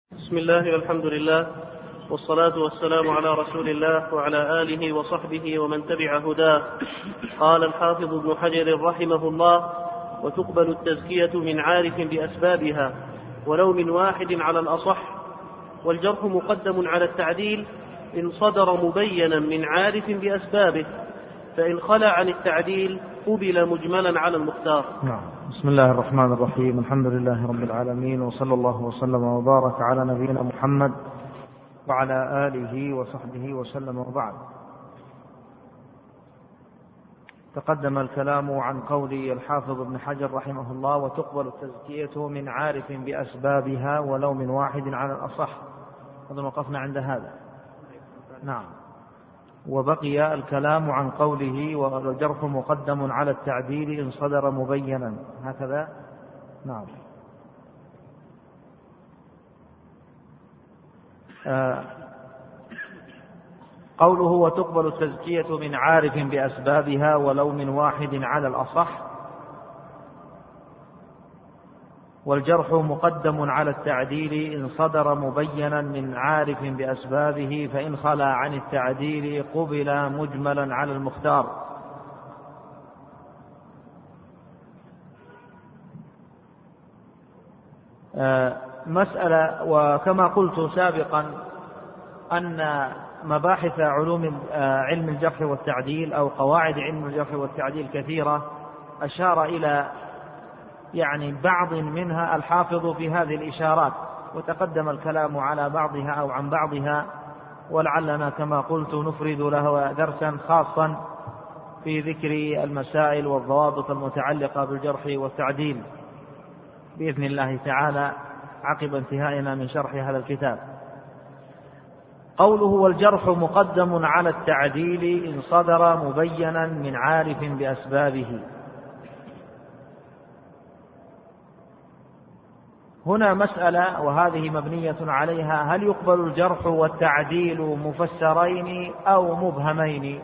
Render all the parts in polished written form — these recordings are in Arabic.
بسم الله والحمد لله والصلاة والسلام على رسول الله وعلى آله وصحبه ومن تبع هداه. قال الحافظ ابن حجر رحمه الله: وتقبل التزكية من عارف بأسبابها ولو من واحد على الأصح، والجرح مقدم على التعديل إن صدر مبينا من عارف بأسبابه، فإن خلا عن التعديل قبل مجملا على المختار. بسم الله الرحمن الرحيم. الحمد لله رب العالمين، وصلى الله وسلم وبارك على نبينا محمد وعلى آله وصحبه وسلم، وبعد. تقدم الكلام عن قول الحافظ ابن حجر رحمه الله: وتقبل التزكية من عارف بأسبابها ولو من واحد على الأصح. أظن وقفنا عند هذا. نعم. وبقي الكلام عن قوله: والجرح مقدم على التعديل إن صدر مبينا، هكذا. نعم. قوله: وتقبل التزكية من عارف بأسبابها ولو من واحد على الأصح، والجرح مقدم على التعديل إن صدر مبينا من عارف بأسبابه، فإن خلا عن التعديل قبل مجملا على المختار. مسألة، وكما قلت سابقا أن مباحث علم الجرح والتعديل أو قواعد علم الجرح والتعديل كثيرة، أشار إلى بعض منها الحافظ في هذه الإشارات، وتقدم الكلام على بعضها أو عن بعضها، ولعلنا كما قلت نفرد له درسا خاصا في ذكر المسائل والضوابط المتعلقة بالجرح والتعديل بإذن الله تعالى عقب انتهائنا من شرح هذا الكتاب. قوله: والجرح مقدم على التعديل إن صدر مبينا من عارف بأسبابه. هنا مسألة، وهذه مبنية عليها: هل يقبل الجرح والتعديل مفسرين أو مبهمين؟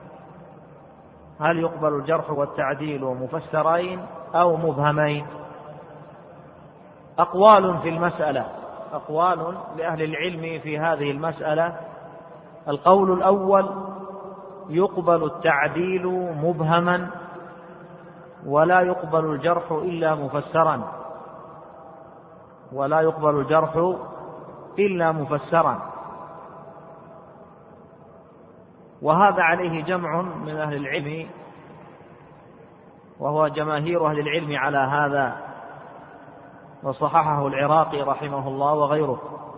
هل يقبل الجرح والتعديل مفسرين أو مبهمين؟ أقوال في المسألة، أقوال لأهل العلم في هذه المسألة. القول الأول: يقبل التعديل مبهما ولا يقبل الجرح إلا مفسرا، ولا يقبل الجرح إلا مفسرا. وهذا عليه جمع من أهل العلم، وهو جماهير أهل العلم على هذا، وصححه العراقي رحمه الله وغيره.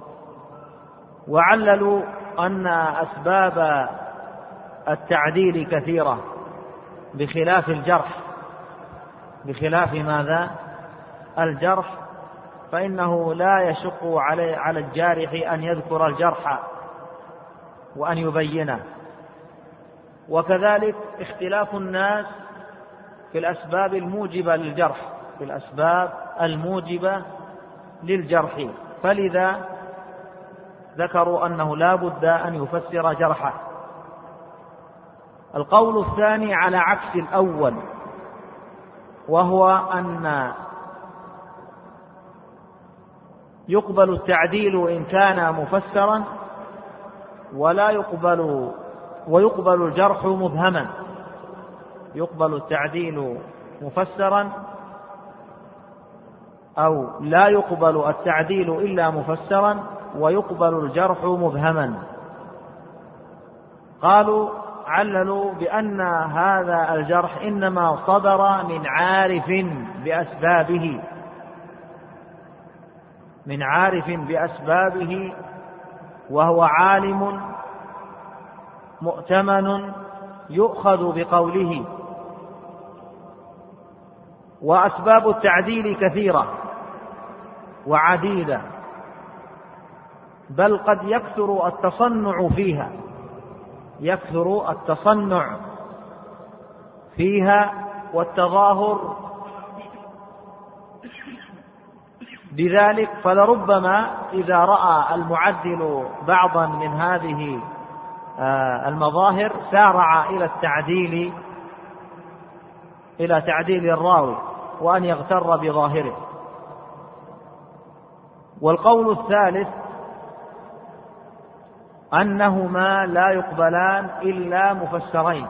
وعللوا أن أسباب التعديل كثيرة بخلاف الجرح، بخلاف ماذا؟ الجرح، فإنه لا يشق على الجارح أن يذكر الجرح وأن يبينه. وكذلك اختلاف الناس في الأسباب الموجبة للجرح، في الأسباب الموجبة للجرح، فلذا ذكروا أنه لا بد أن يفسر جرحه. القول الثاني على عكس الأول، وهو أن يقبل التعديل إن كان مفسرا ويقبل الجرح مبهما. يقبل التعديل مفسرا، أو لا يقبل التعديل إلا مفسرا، ويقبل الجرح مبهما. قالوا، عللوا بأن هذا الجرح إنما صدر من عارف بأسبابه، من عارف بأسبابه، وهو عالم مؤتمن يؤخذ بقوله. وأسباب التعديل كثيرة وعديدة، بل قد يكثر التصنع فيها، يكثر التصنع فيها والتظاهر بذلك. فلربما إذا رأى المعدل بعضا من هذه المظاهر سارع إلى تعديل الراوي وأن يغتر بظاهره. والقول الثالث أنهما لا يقبلان إلا مفسرين،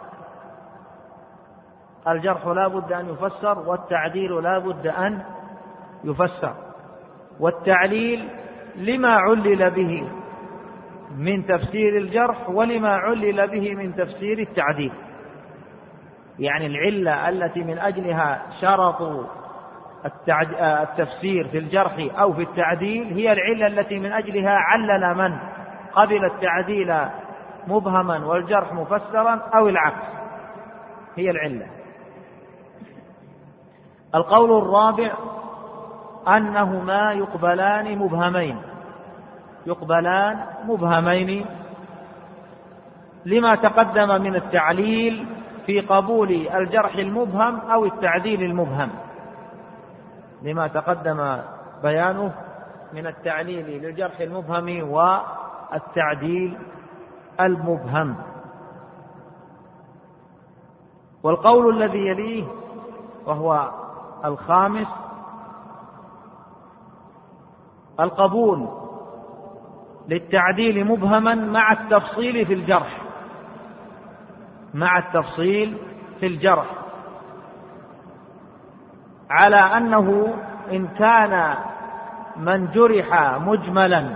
الجرح لا بد أن يفسر والتعديل لا بد أن يفسر. والتعليل لما علل به من تفسير الجرح ولما علل به من تفسير التعديل، يعني العلة التي من أجلها شرطوا التفسير في الجرح أو في التعديل هي العلة التي من أجلها علل من قبل التعديل مبهما والجرح مفسرا أو العكس، هي العلة. القول الرابع أنهما يقبلان مبهمين لما تقدم من التعليل في قبول الجرح المبهم أو التعديل المبهم، لما تقدم بيانه من التعليل للجرح المبهم والتعديل المبهم. والقول الذي يليه وهو الخامس القبول للتعديل مبهما مع التفصيل في الجرح، على أنه إن كان من جرح مجملا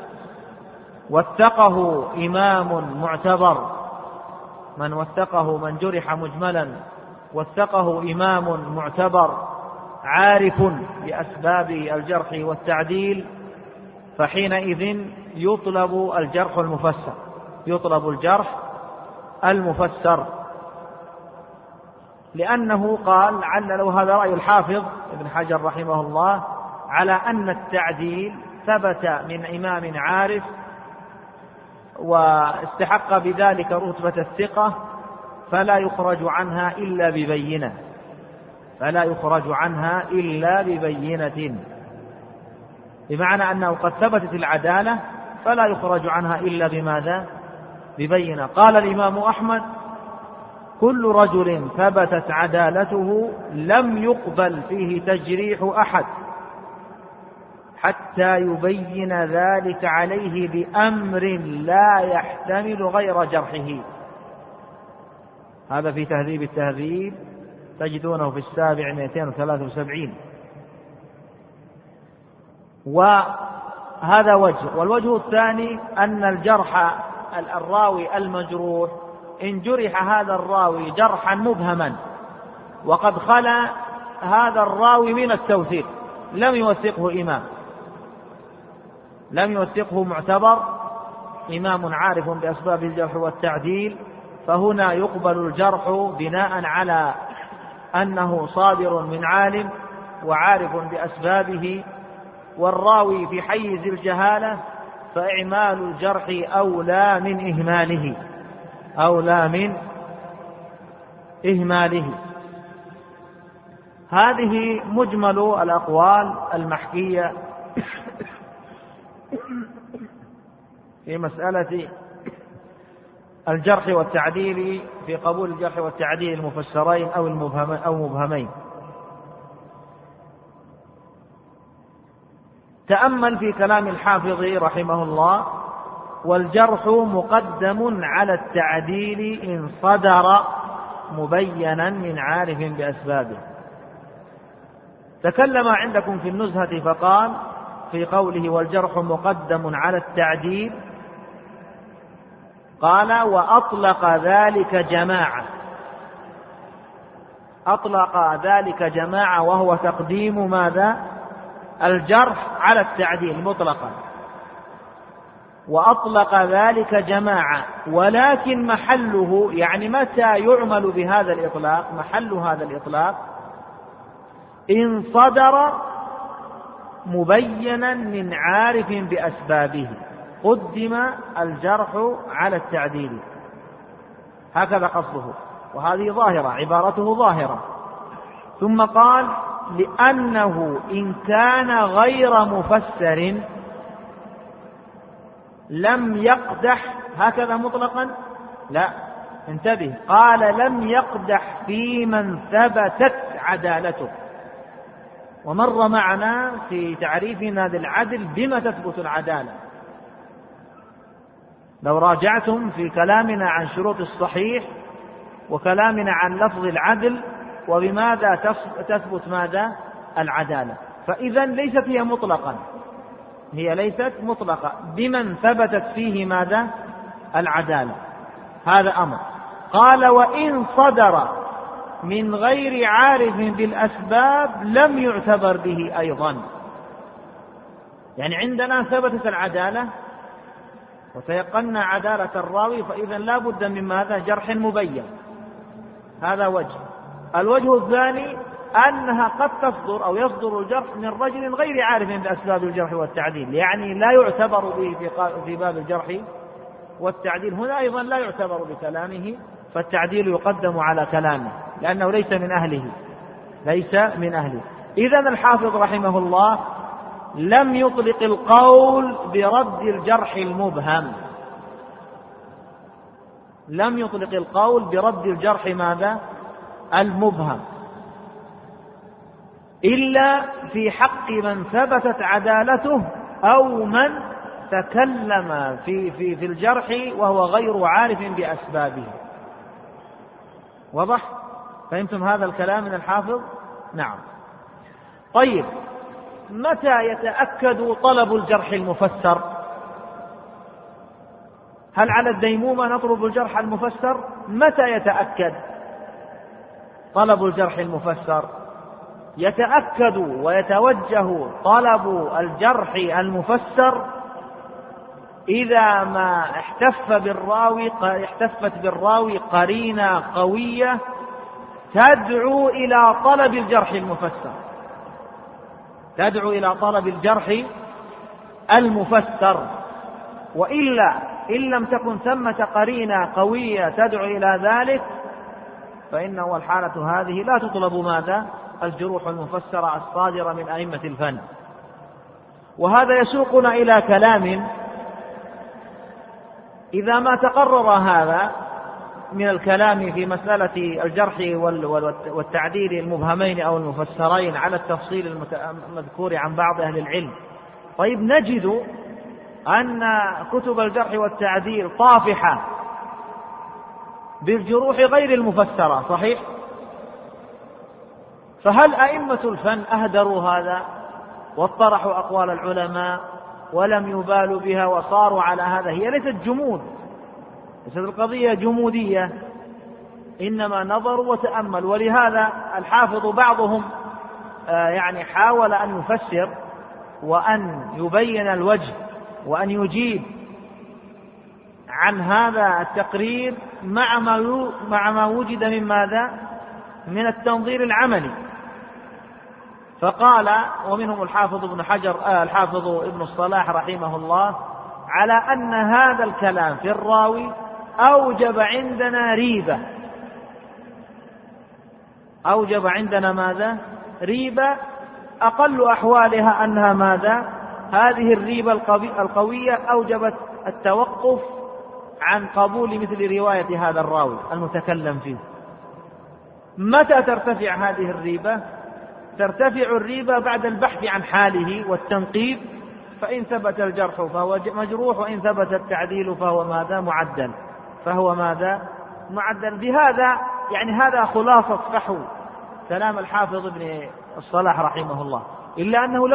وثقه إمام معتبر، من جرح مجملا وثقه إمام معتبر عارف بأسباب الجرح والتعديل، فحينئذ يطلب الجرح المفسر، لأنه قال علّلوا هذا رأي الحافظ ابن حجر رحمه الله على أن التعديل ثبت من إمام عارف واستحق بذلك رتبة الثقة فلا يخرج عنها إلا ببينة، بمعنى أنه قد ثبتت العدالة فلا يخرج عنها إلا بماذا؟ ببينة. قال الإمام أحمد كل رجل ثبتت عدالته لم يقبل فيه تجريح أحد حتى يبين ذلك عليه بأمر لا يحتمل غير جرحه. هذا في تهذيب التهذيب، تجدونه في 773. وهذا وجه. والوجه الثاني أن الجرح الراوي المجروح إن جرح هذا الراوي جرحا مبهما وقد خلا هذا الراوي من التوثيق، لم يوثقه معتبر إمام عارف بأسباب الجرح والتعديل، فهنا يقبل الجرح بناء على أنه صادر من عالم وعارف بأسبابه، والراوي في حيز الجهالة فإعمال الجرح أولى من إهماله. هذه مجمل الأقوال المحكية في مسألة الجرح والتعديل، في قبول الجرح والتعديل المفسرين أو مبهمين. تأمل في كلام الحافظ رحمه الله: والجرح مقدم على التعديل إن صدر مبينا من عارف بأسبابه. تكلم عندكم في النزهة فقال في قوله والجرح مقدم على التعديل، قال وأطلق ذلك جماعة وهو تقديم ماذا؟ الجرح على التعديل مطلقا. وأطلق ذلك جماعة، ولكن محله، يعني متى يعمل بهذا الإطلاق، محل هذا الإطلاق إن صدر مبينا من عارف بأسبابه، قدم الجرح على التعديل، هكذا قصده، وهذه ظاهرة، عبارته ظاهرة. ثم قال لأنه إن كان غير مفسر لم يقدح، هكذا مطلقا؟ لا، انتبه، قال لم يقدح في من ثبتت عدالته، ومر معنا في تعريفنا للعدل بما تثبت العدالة. لو راجعتم في كلامنا عن شروط الصحيح وكلامنا عن لفظ العدل وبماذا تثبت ماذا العدالة، فإذا ليست هي مطلقا، هي ليست مطلقة، بمن ثبتت فيه ماذا العدالة. هذا أمر. قال وإن صدر من غير عارف بالأسباب لم يعتبر به أيضا. يعني عندنا ثبتت العدالة وتيقنا عدالة الراوي، فإذا لا بد من ماذا جرح مبين. هذا وجه. الوجه الثاني أنها قد تصدر أو يصدر الجرح من رجل غير عارف بأسباب الجرح والتعديل، يعني لا يعتبر به في باب الجرح والتعديل. هنا أيضا لا يعتبر بكلامه، فالتعديل يقدم على كلامه لأنه ليس من أهله، ليس من أهله. إذن الحافظ رحمه الله لم يطلق القول برد الجرح المبهم، لم يطلق القول برد الجرح ماذا المبهم، إلا في حق من ثبتت عدالته أو من تكلم في الجرح وهو غير عارف بأسبابه. واضح؟ فهمتم هذا الكلام من الحافظ؟ نعم. طيب، متى يتأكد طلب الجرح المفسر؟ هل على الديمومة نطلب الجرح المفسر؟ متى يتأكد طلب الجرح المفسر؟ يتأكد ويتوجه طلب الجرح المفسر إذا ما احتفت بالراوي قرينة قوية تدعو إلى طلب الجرح المفسر، تدعو إلى طلب الجرح المفسر. وإلا إن لم تكن ثمة قرينة قوية تدعو إلى ذلك فإنه الحالة هذه لا تطلب ماذا الجروح المفسرة الصادرة من أئمة الفن. وهذا يسوقنا إلى كلام إذا ما تقرر هذا من الكلام في مسألة الجرح والتعديل المبهمين أو المفسرين على التفصيل المذكور عن بعض أهل العلم. طيب، نجد أن كتب الجرح والتعديل طافحة بالجروح غير المفسرة، صحيح؟ فهل أئمة الفن أهدروا هذا واطرحوا أقوال العلماء ولم يبالوا بها وصاروا على هذا؟ هي ليست جمود، ليست القضية جمودية، إنما نظروا وتأملوا. ولهذا الحافظ بعضهم يعني حاول أن يفسر وأن يبين الوجه وأن يجيب عن هذا التقرير مع ما وجد من ماذا من التنظير العملي. فقال، ومنهم الحافظ ابن حجر الحافظ ابن الصلاح رحمه الله، على أن هذا الكلام في الراوي أوجب عندنا ريبة، أوجب عندنا ماذا ريبة أقل أحوالها أنها ماذا هذه الريبة القوية أوجبت التوقف عن قبول مثل رواية هذا الراوي المتكلم فيه. متى ترتفع هذه الريبة؟ ترتفع الريبة بعد البحث عن حاله والتنقيب، فإن ثبت الجرح فهو مجروح، وإن ثبت التعديل فهو ماذا معدل، فهو ماذا معدل. بهذا يعني هذا خلاصة فحو كلام الحافظ ابن الصلاح رحمه الله، إلا أنه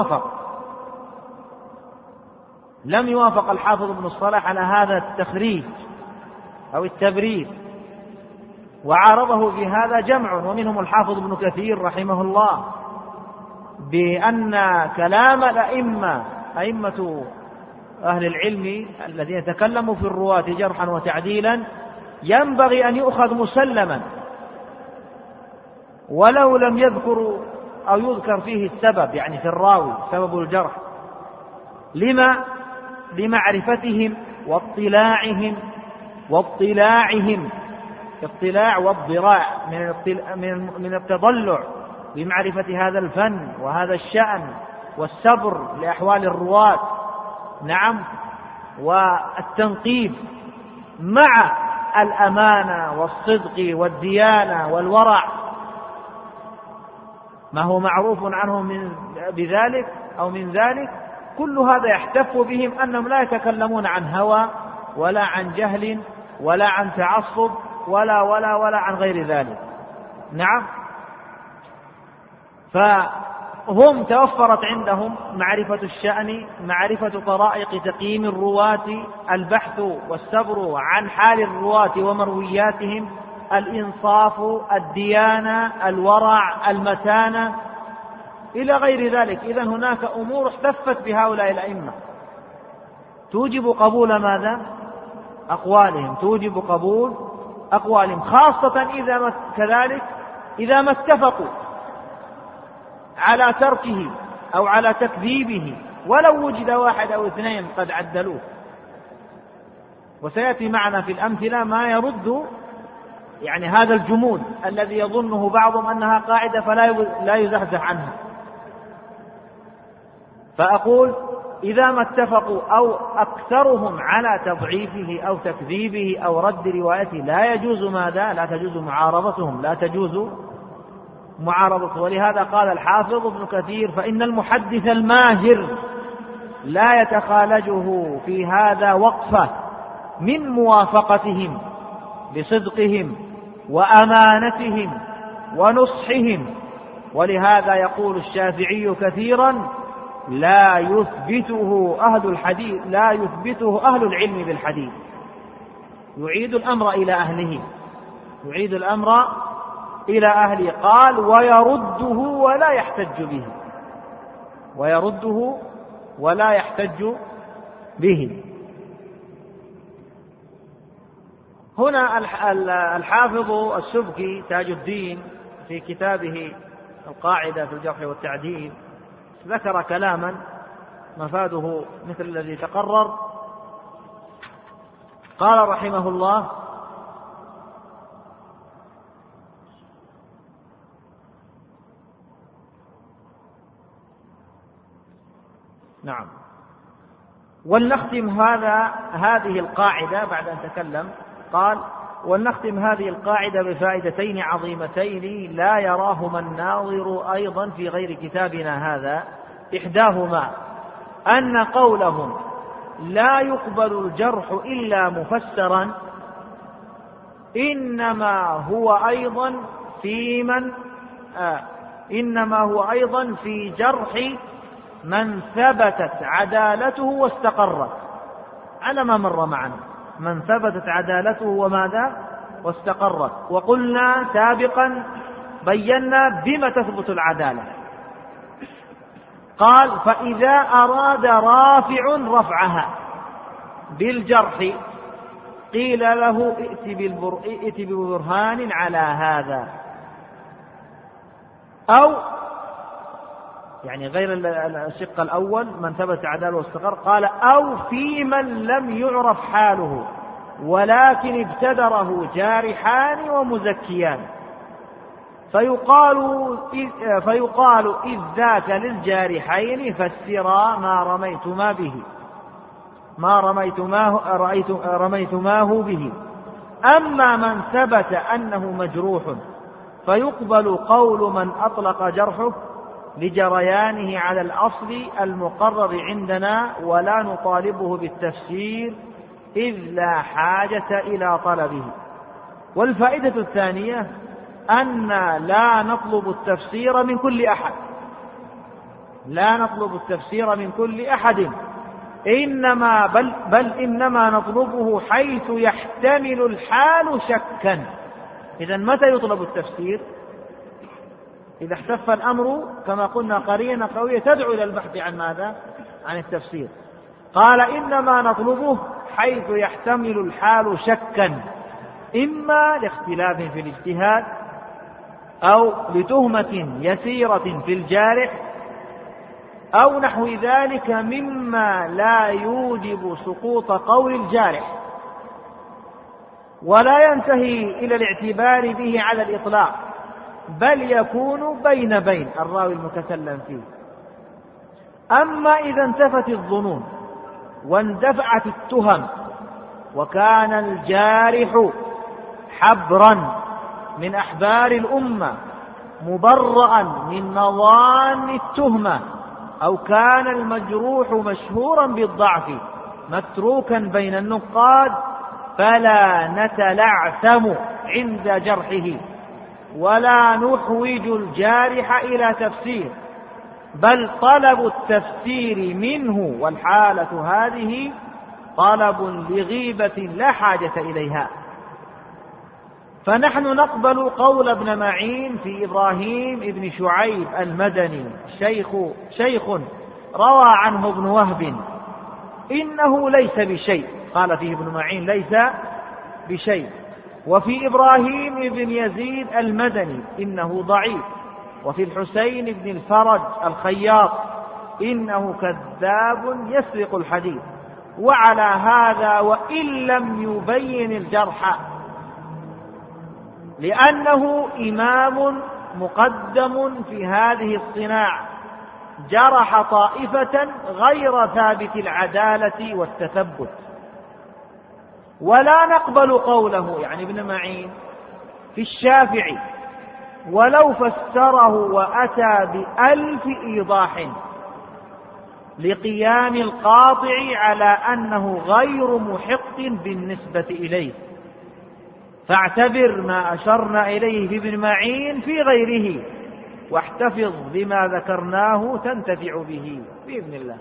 لم يوافق الحافظ ابن الصلاح على هذا التخريج أو التبرير، وعارضه بهذا جمع، ومنهم الحافظ ابن كثير رحمه الله، بأن كلام أئمة أهل العلم الذين تكلموا في الرواة جرحا وتعديلا ينبغي أن يؤخذ مسلما، ولو لم يذكر أو يذكر فيه السبب، يعني في الراوي سبب الجرح، لمعرفتهم واطلاعهم اطلاع واضراع من التضلع بمعرفة هذا الفن وهذا الشأن والصبر لأحوال الرواة، نعم، والتنقيب مع الأمانة والصدق والديانة والورع، ما هو معروف عنهم بذلك أو من ذلك، كل هذا يحتف بهم أنهم لا يتكلمون عن هوى ولا عن جهل ولا عن تعصب ولا عن غير ذلك. نعم، فهم توفرت عندهم معرفة الشأن، معرفة طرائق تقييم الرواة، البحث والصبر عن حال الرواة ومروياتهم، الإنصاف، الديانة، الورع، المتانة، إلى غير ذلك. إذن هناك أمور احتفت بهؤلاء الأئمة توجب قبول ماذا؟ أقوالهم، توجب قبول أقوالهم، خاصة إذا ما اتفقوا على تركه أو على تكذيبه، ولو وجد واحد أو اثنين قد عدلوه. وسيأتي معنا في الأمثلة ما يرد يعني هذا الجمود الذي يظنه بعضهم أنها قاعدة فلا يزحزح عنها. فأقول إذا ما اتفقوا أو أكثرهم على تضعيفه أو تكذيبه أو رد روايته لا يجوز ماذا؟ لا تجوز معارضتهم، لا تجوز معارضته. ولهذا قال الحافظ ابن كثير: فإن المحدث الماهر لا يتخالجه في هذا وقفة من موافقتهم بصدقهم وأمانتهم ونصحهم. ولهذا يقول الشافعي كثيرا: لا يثبته أهل العلم بالحديث. يعيد الأمر إلى أهله، قال: ويرده ولا يحتج به. هنا الحافظ السبكي تاج الدين في كتابه القاعدة في الجرح والتعديل ذكر كلاما مفاده مثل الذي تقرر. قال رحمه الله: نعم، ولنختم هذه القاعدة بعد أن تكلم. قال: ولنختم هذه القاعدة بفائدتين عظيمتين لا يراهما الناظر أيضا في غير كتابنا هذا. إحداهما أن قولهم لا يقبل الجرح إلا مفسرا إنما هو أيضا في جرح من ثبتت عدالته واستقرت، على ما مر معنا، من ثبتت عدالته وماذا؟ واستقرت. وقلنا سابقا بينا بما تثبت العدالة. قال: فإذا أراد رافع رفعها بالجرح قيل له: ائت ببرهان على هذا، أو يعني غير الشق الأول من ثبت عداله واستقر. قال: أو في من لم يعرف حاله ولكن ابتدره جارحان ومزكيان، فيقال إذ ذاك للجارحين فسرا ما رميتماه به. أما من ثبت أنه مجروح فيقبل قول من أطلق جرحه لجريانه على الأصل المقرر عندنا، ولا نطالبه بالتفسير إذ لا حاجة إلى طلبه. والفائدة الثانية أن لا نطلب التفسير من كل أحد، بل إنما نطلبه حيث يحتمل الحال شكا. إذن متى يطلب التفسير؟ إذا احتف الأمر كما قلنا قرينة قوية تدعو إلى البحث عن ماذا؟ عن التفسير. قال: إنما نطلبه حيث يحتمل الحال شكا، إما لاختلاف في الاجتهاد أو لتهمة يسيرة في الجارح أو نحو ذلك مما لا يوجب سقوط قول الجارح، ولا ينتهي إلى الاعتبار به على الإطلاق، بل يكون بين الراوي المتكلم فيه. أما إذا انتفت الظنون واندفعت التهم وكان الجارح حبرا من أحبار الأمة مبرأ من مظان التهمة، أو كان المجروح مشهورا بالضعف متروكا بين النقاد، فلا نتلعثم عند جرحه ولا نحوج الجارح إلى تفسير، بل طلب التفسير منه والحالة هذه طلب لغيبة لا حاجة إليها. فنحن نقبل قول ابن معين في إبراهيم ابن شعيب المدني شيخ روى عنه ابن وهب إنه ليس بشيء، قال فيه ابن معين ليس بشيء. وفي إبراهيم ابن يزيد المدني إنه ضعيف. وفي الحسين بن الفرج الخياط إنه كذاب يسرق الحديث. وعلى هذا وإن لم يبين الجرح، لأنه إمام مقدم في هذه الصناعة جرح طائفة غير ثابت العدالة والتثبت. ولا نقبل قوله يعني ابن معين في الشافعي ولو فسره وأتى بألف إيضاح لقيام القاطع على أنه غير محق بالنسبة إليه. فاعتبر ما أشرنا إليه في ابن معين في غيره، واحتفظ بما ذكرناه تنتفع به بإذن الله.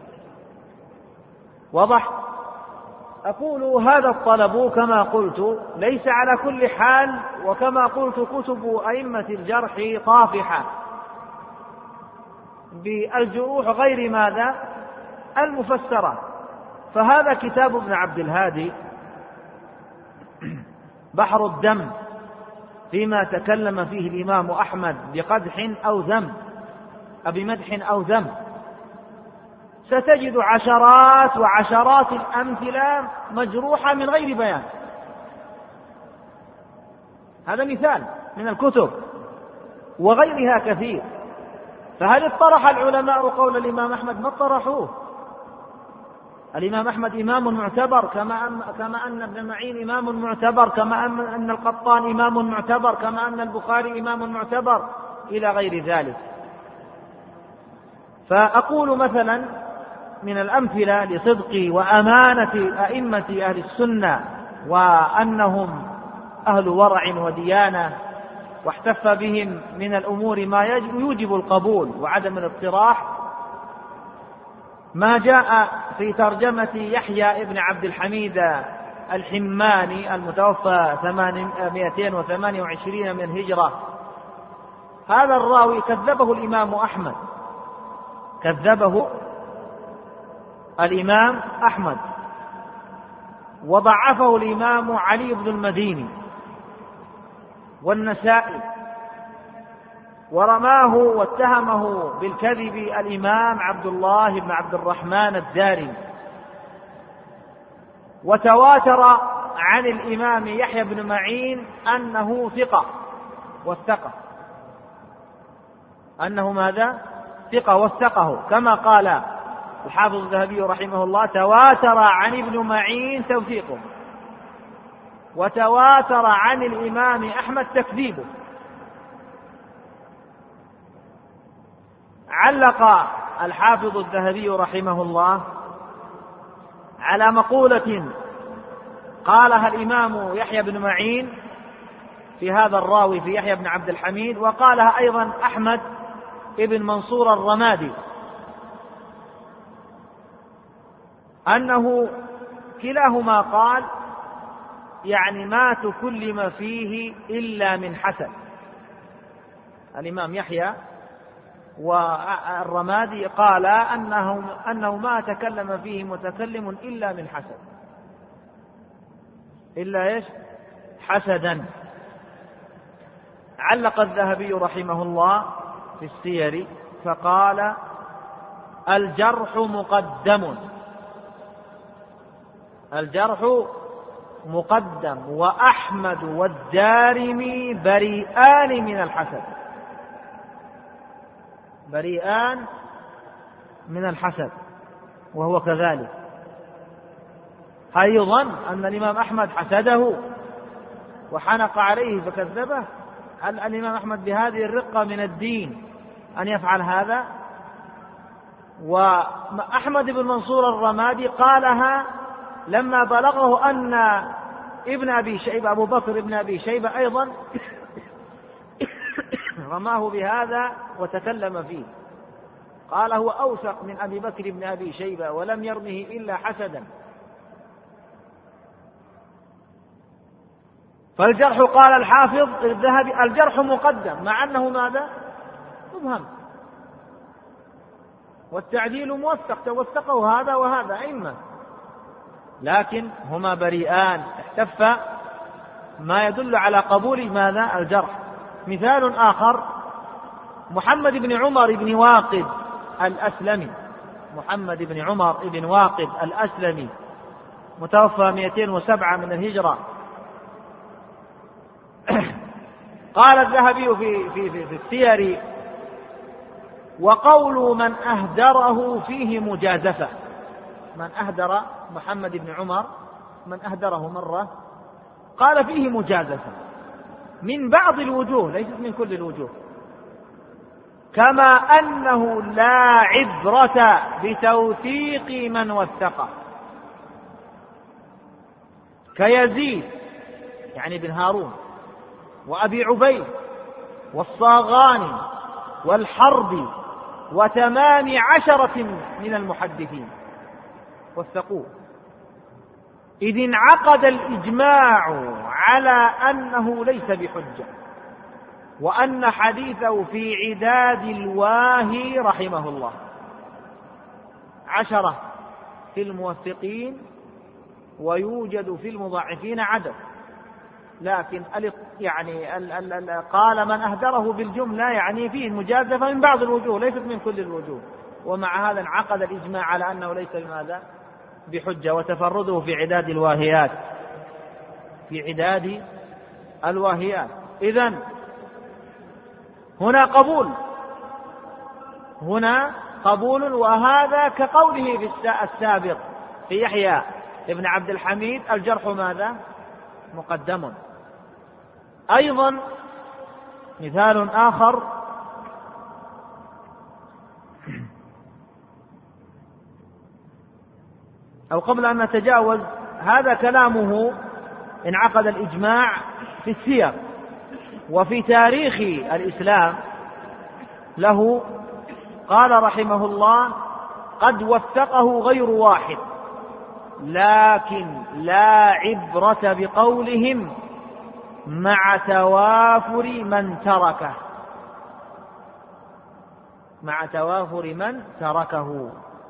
وضح. أقول هذا الطلب كما قلت ليس على كل حال، وكما قلت كتب أئمة الجرح طافحة بالجروح غير ماذا المفسرة. فهذا كتاب ابن عبد الهادي بحر الدم فيما تكلم فيه الإمام أحمد بقدح أو ذم، بمدح أو ذم. ستجد عشرات وعشرات الأمثلة مجروحة من غير بيان. هذا مثال من الكتب وغيرها كثير. فهل اطرح العلماء قول الإمام أحمد؟ ما اطرحوه. الإمام أحمد إمام معتبر كما أن ابن معين إمام معتبر، كما أن القطان إمام معتبر، كما أن البخاري إمام معتبر، إلى غير ذلك. فأقول مثلا من الأمثلة لصدق وأمانة أئمة أهل السنة وأنهم أهل ورع وديانة، واحتف بهم من الأمور ما يوجب القبول وعدم الاقتراح، ما جاء في ترجمة يحيى ابن عبد الحميد الحماني المتوفى 228 من الهجرة. هذا الراوي كذبه الإمام أحمد، كذبه الإمام أحمد، وضعفه الإمام علي بن المديني والنسائي، ورماه واتهمه بالكذب الإمام عبد الله بن عبد الرحمن الدارمي. وتواتر عن الإمام يحيى بن معين أنه ثقة وثقه، أنه ماذا؟ ثقة وثقه، كما قال الحافظ الذهبي رحمه الله: تواتر عن ابن معين توثيقه، وتواتر عن الإمام أحمد تكذيبه. علق الحافظ الذهبي رحمه الله على مقولة قالها الإمام يحيى بن معين في هذا الراوي في يحيى بن عبد الحميد، وقالها أيضا أحمد ابن منصور الرمادي، أنه كلاهما قال يعني ما تكلم فيه إلا من حسن. الإمام يحيى والرمادي قال أنه ما تكلم فيه متكلم إلا من حسد، إلا إيش؟ حسدا. علق الذهبي رحمه الله في السير فقال: الجرح مقدم، الجرح مقدم، وأحمد والدارمي بريئان من الحسد، بريئان من الحسد، وهو كذلك. أيضا أن الإمام أحمد حسده وحنق عليه فكذبه، هل الإمام أحمد بهذه الرقة من الدين أن يفعل هذا؟ وأحمد بن منصور الرمادي قالها لما بلغه أن ابن أبي شيبة أبو بكر ابن أبي شيبة أيضا رماه بهذا وتكلم فيه، قال هو أوثق من أبي بكر ابن أبي شيبة ولم يرمه إلا حسدا. فالجرح قال الحافظ الذهبي الجرح مقدم مع أنه ماذا؟ مبهم، والتعديل موثق، توثقه هذا وهذا أئمة، لكن هما بريئان، احتف ما يدل على قبول ماذا؟ الجرح. مثال آخر محمد بن عمر بن واقد الأسلمي، محمد بن عمر بن واقد الأسلمي متوفى 207 من الهجرة. قال الذهبي في السير: وقول من أهدره فيه مجازفة. من أهدر محمد بن عمر، من أهدره مرة، قال فيه مجازفة من بعض الوجوه ليست من كل الوجوه، كما أنه لا عبرة بتوثيق من وثقه، كيزيد يعني بن هارون وأبي عبيد والصاغاني والحربي و18 من المحدثين وثقوه، إذ انعقد الإجماع على أنه ليس بحجة، وأن حديثه في عداد الواهي رحمه الله. 10 في الموثقين ويوجد في المضاعفين عدد، لكن يعني قال من أهدره بالجملة يعني فيه المجازفة من بعض الوجوه ليست من كل الوجوه، ومع هذا انعقد الإجماع على أنه ليس بماذا؟ بحجة، وتفرده في عداد الواهيات، في عداد الواهيات. إذن هنا قبول، وهذا كقوله في السابق في يحيى ابن عبد الحميد: الجرح ماذا؟ مقدم. أيضا مثال آخر أو قبل أن نتجاوز، هذا كلامه انعقد الإجماع في السير وفي تاريخ الإسلام له، قال رحمه الله: قد وثقه غير واحد، لكن لا عبرة بقولهم مع توافر من تركه.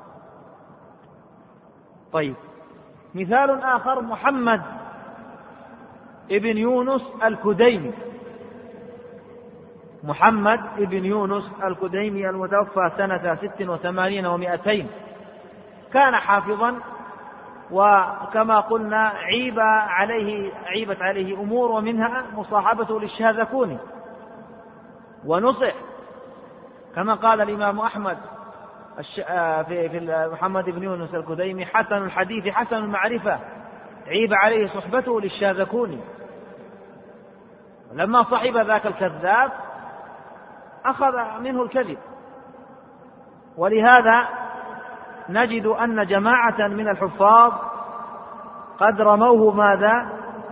طيب، مثال آخر محمد ابن يونس الكديمي، محمد ابن يونس الكديمي المتوفى سنة 86 و200، كان حافظا، وكما قلنا عيبت عليه أمور، ومنها مصاحبته للشاذكوني، ونصح كما قال الإمام أحمد في محمد بن يونس الكديمي: حسن الحديث حسن المعرفة، عيب عليه صحبته للشاذكوني. لما صحب ذاك الكذاب أخذ منه الكذب، ولهذا نجد أن جماعة من الحفاظ قد رموه ماذا؟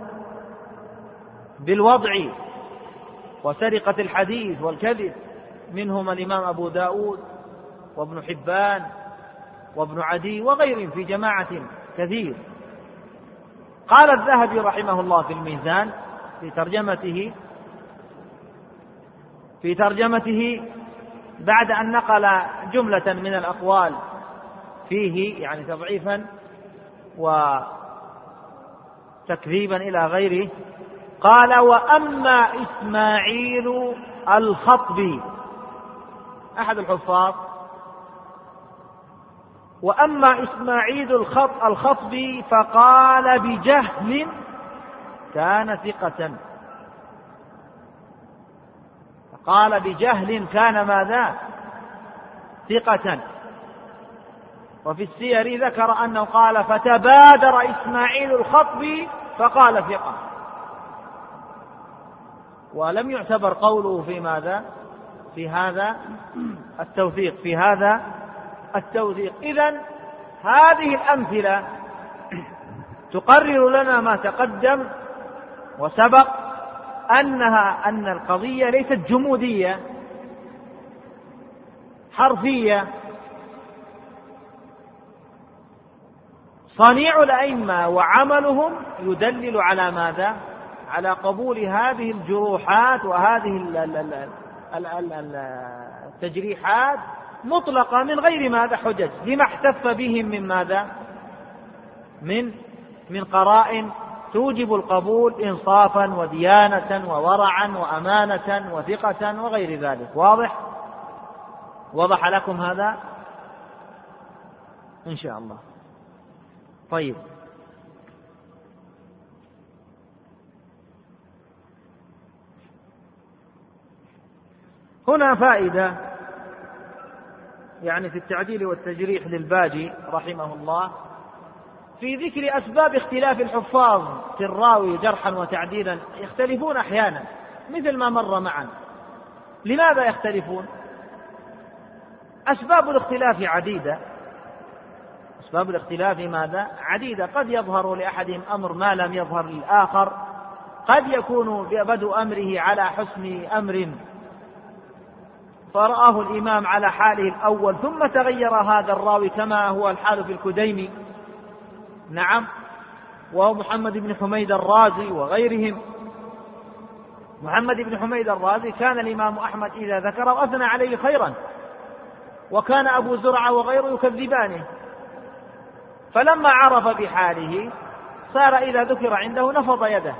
بالوضع وسرقة الحديث والكذب، منهم الإمام أبو داود وابن حبان وابن عدي وغيرهم، في جماعة كثير. قال الذهبي رحمه الله في الميزان في ترجمته بعد أن نقل جملة من الأقوال فيه، يعني تضعيفا وتكذيبا إلى غيره، قال: وأما إسماعيل الخطبي، أحد الحفاظ، وأما إسماعيل الخطبي فقال بجهل كان ثقة، قال بجهل كان ماذا؟ ثقة. وفي السير ذكر أنه قال: فتبادر إسماعيل الخطبي فقال ثقة. ولم يعتبر قوله في ماذا؟ في هذا التوثيق، في هذا التوثيق. إذن هذه الأمثلة تقرر لنا ما تقدم وسبق، أن القضية ليست جمودية حرفية. صنيع الأئمة وعملهم يدلل على ماذا؟ على قبول هذه الجروحات وهذه التجريحات مطلقة من غير ماذا؟ حجج، لما احتف بهم من ماذا؟ من قرائن توجب القبول إنصافا وديانة وورعا وأمانة وثقة وغير ذلك. واضح؟ وضح لكم هذا إن شاء الله. طيب، هنا فائدة يعني في التعديل والتجريح للباجي رحمه الله في ذكر أسباب اختلاف الحفاظ في الراوي جرحا وتعديلا. يختلفون أحيانا مثل ما مر معنا. لماذا يختلفون؟ أسباب الاختلاف عديدة. أسباب الاختلاف ماذا؟ عديدة. قد يظهر لأحدهم أمر ما لم يظهر للآخر، قد يكون بدء أمره على حسن أمر فرآه الإمام على حاله الأول ثم تغير هذا الراوي، كما هو الحال في الكديمي، نعم، وهو محمد بن حميد الرازي وغيرهم. محمد بن حميد الرازي كان الإمام أحمد إذا ذكره أثنى عليه خيرا، وكان أبو زرعة وغيره يكذبانه، فلما عرف بحاله صار إذا ذكر عنده نفض يده.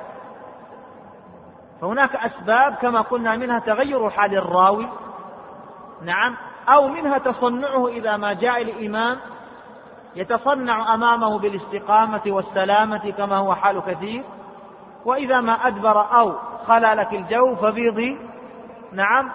فهناك أسباب كما قلنا، منها تغير حال الراوي، نعم، أو منها تصنعه إذا ما جاء الإمام يتصنع أمامه بالاستقامة والسلامة كما هو حال كثير، وإذا ما أدبر أو خلى لك الجو فبيضي، نعم،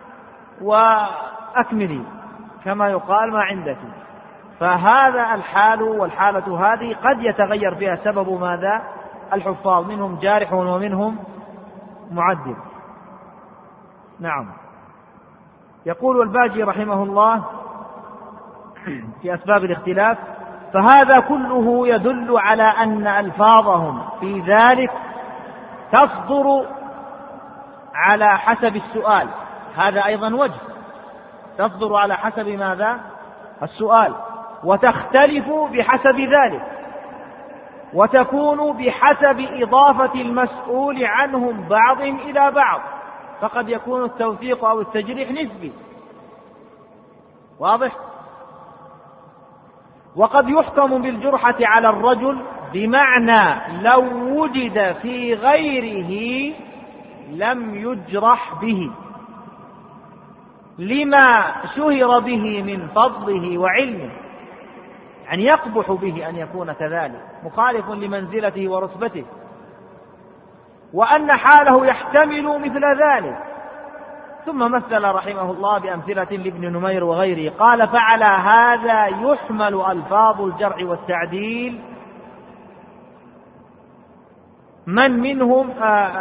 وأكملي كما يقال ما عندك. فهذا الحال والحالة هذه قد يتغير فيها سبب ماذا؟ الحفاظ، منهم جارح ومنهم معدل. نعم. يقول الباجي رحمه الله في أسباب الاختلاف: فهذا كله يدل على أن ألفاظهم في ذلك تصدر على حسب السؤال. هذا أيضا وجه، تصدر على حسب ماذا؟ السؤال، وتختلف بحسب ذلك، وتكون بحسب إضافة المسؤول عنهم بعضهم إلى بعض، فقد يكون التوثيق أو التجريح نسبي. واضح؟ وقد يحكم بالجرحة على الرجل بمعنى لو وجد في غيره لم يجرح به، لما شهر به من فضله وعلمه، يعني يقبح به أن يكون كذلك، مخالف لمنزلته ورتبته، وأن حاله يحتمل مثل ذلك. ثم مثل رحمه الله بأمثلة لابن نمير وغيره، قال: فعلى هذا يحمل ألفاظ الجرح والتعديل من منهم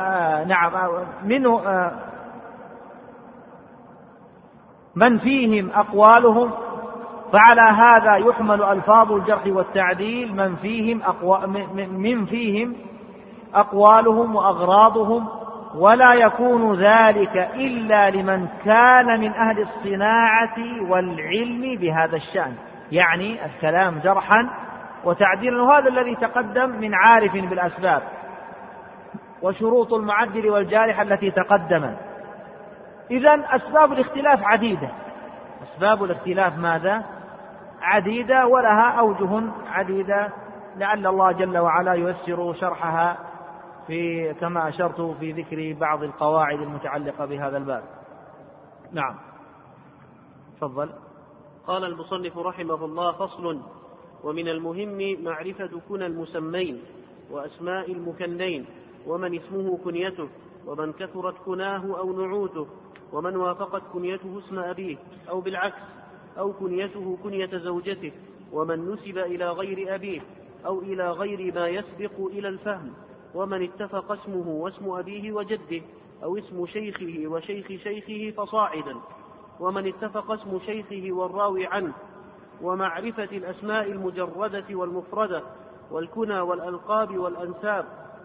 من فيهم أقوالهم. فعلى هذا يحمل ألفاظ الجرح والتعديل من فيهم أقوالهم وأغراضهم، ولا يكون ذلك إلا لمن كان من أهل الصناعة والعلم بهذا الشأن، يعني الكلام جرحا وتعديلا. وهذا الذي تقدم من عارف بالأسباب وشروط المعدل والجارح التي تقدم. إذن أسباب الاختلاف عديدة، أسباب الاختلاف ماذا؟ عديدة، ولها أوجه عديدة، لعل الله جل وعلا ييسر شرحها في كما أشرت في ذكر بعض القواعد المتعلقة بهذا الباب. نعم، تفضل. قال المصنف رحمه الله: فصل: ومن المهم معرفة كنى المسمين وأسماء المكنين، ومن اسمه كنيته، ومن كثرت كناه أو نعوته، ومن وافقت كنيته اسم أبيه أو بالعكس، أو كنيته كنية زوجته، ومن نسب إلى غير أبيه أو إلى غير ما يسبق إلى الفهم، ومن اتفق اسمه واسم أبيه وجده، أو اسم شيخه وشيخ شيخه فصاعدا، ومن اتفق اسم شيخه والراوي عنه، ومعرفة الأسماء المجردة والمفردة والكنى والألقاب والأنساب،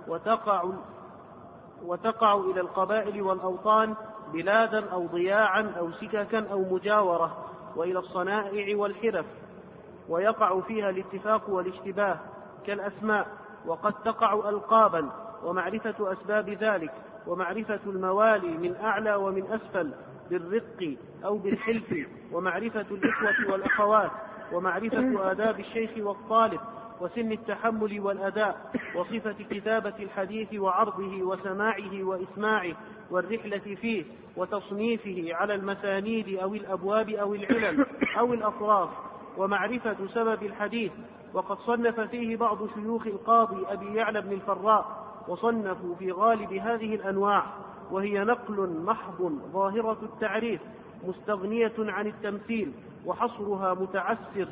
وتقع إلى القبائل والأوطان بلادا أو ضياعا أو سككا أو مجاورة، وإلى الصنائع والحرف، ويقع فيها الاتفاق والاشتباه كالأسماء، وقد تقع ألقابا، ومعرفة أسباب ذلك، ومعرفة الموالي من أعلى ومن أسفل بالرق أو بالحلف، ومعرفة الإخوة والأخوات، ومعرفة آداب الشيخ والطالب، وسن التحمل والأداء، وصفة كتابة الحديث وعرضه وسماعه وإسماعه، والرحلة فيه، وتصنيفه على المسانيد أو الأبواب أو العلل أو الأطراف، ومعرفة سبب الحديث. وقد صنف فيه بعض شيوخ القاضي أبي يعلى بن الفراء، وصنفوا في غالب هذه الأنواع، وهي نقل محض ظاهرة التعريف مستغنية عن التمثيل، وحصرها متعسر،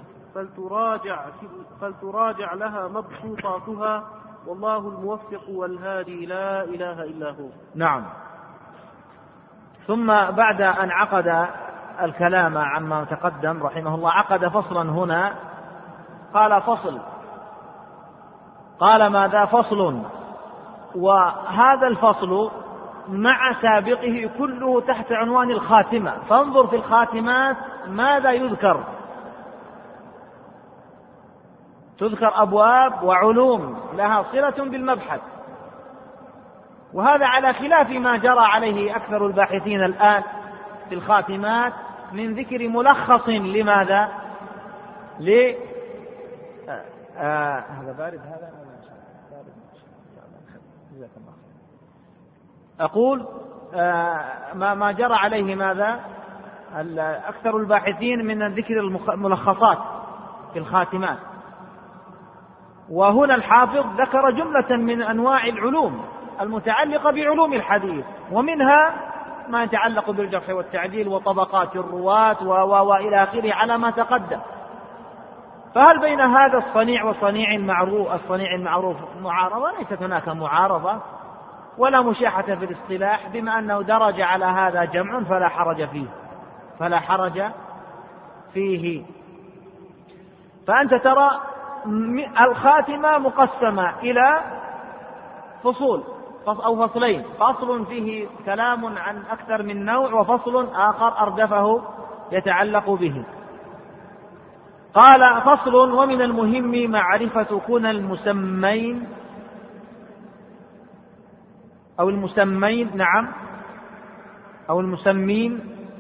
فلتراجع لها مبسوطاتها، والله الموفق والهادي، لا إله إلا هو. نعم. ثم بعد أن عقد الكلام عما تقدم رحمه الله عقد فصلا هنا، قال فصل، قال ماذا؟ فصل. وهذا الفصل مع سابقه كله تحت عنوان الخاتمة، فانظر في الخاتمات ماذا يذكر. تذكر أبواب وعلوم لها صلة بالمبحث، وهذا على خلاف ما جرى عليه أكثر الباحثين الآن في الخاتمات من ذكر ملخص لماذا؟ هذا بارد، هذا أقول ما جرى عليه ماذا؟ أكثر الباحثين من ذكر الملخصات في الخاتمات. وهنا الحافظ ذكر جملة من أنواع العلوم المتعلقة بعلوم الحديث، ومنها ما يتعلق بالجرح والتعديل وطبقات الرواة وإلى آخره على ما تقدم. فهل بين هذا الصنيع والصنيع المعروف معارضة؟ ليست هناك معارضة ولا مشاحة في الاصطلاح، بما أنه درج على هذا جمع فلا حرج فيه. فأنت ترى الخاتمة مقسمة إلى فصول أو فصلين، فصل فيه كلام عن أكثر من نوع، وفصل آخر أردفه يتعلق به. قال فصل: ومن المهم معرفة كنى المسمين أو المسمين أو المسمين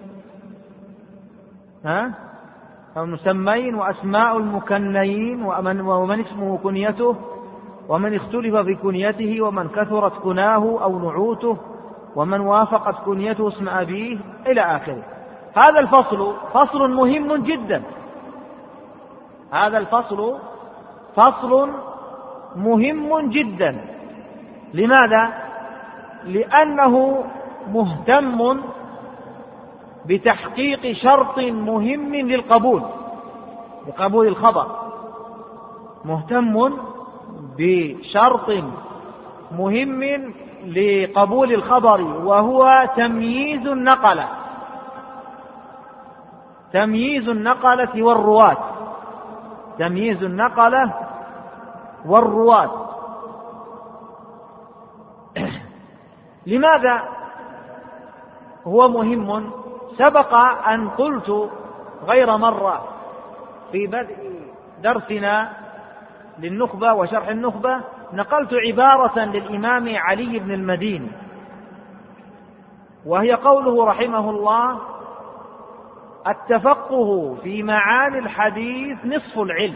أو المسمين، وأسماء المكنيين، ومن اسمه كنيته، ومن اختلف في كنيته، ومن كثرت كناه أو نعوته، ومن وافقت كنيته اسم أبيه، إلى آخره. هذا الفصل فصل مهم جدا. هذا الفصل فصل مهم جدا. لماذا؟ لأنه مهتم بتحقيق شرط مهم لقبول الخبر، مهتم بشرط مهم لقبول الخبر، وهو تمييز النقلة والرواة. لماذا هو مهم؟ سبق أن قلت غير مرة في بدء درسنا للنخبة وشرح النخبة، نقلت عبارة للإمام علي بن المديني، وهي قوله رحمه الله: التفقه في معاني الحديث نصف العلم،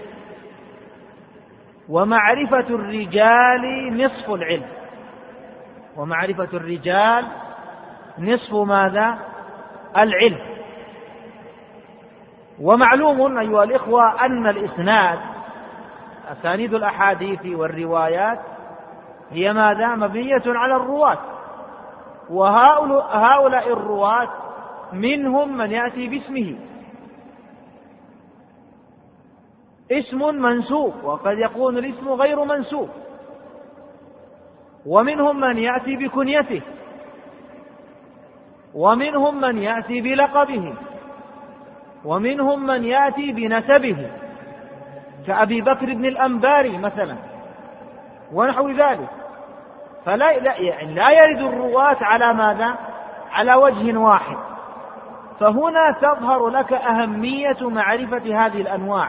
ومعرفة الرجال نصف العلم. ومعرفة الرجال نصف ماذا؟ العلم. ومعلوم أيها الإخوة أن الإسناد، أسانيد الأحاديث والروايات، هي ماذا؟ مبنية على الرواة، وهؤلاء الرواة منهم من يأتي باسمه، اسم منسوب، وقد يكون الاسم غير منسوب، ومنهم من يأتي بكنيته، ومنهم من يأتي بلقبه، ومنهم من يأتي بنسبه كأبي بكر بن الأنباري مثلا ونحو ذلك. لا يرد الرواة على ماذا؟ على وجه واحد. فهنا تظهر لك أهمية معرفة هذه الأنواع،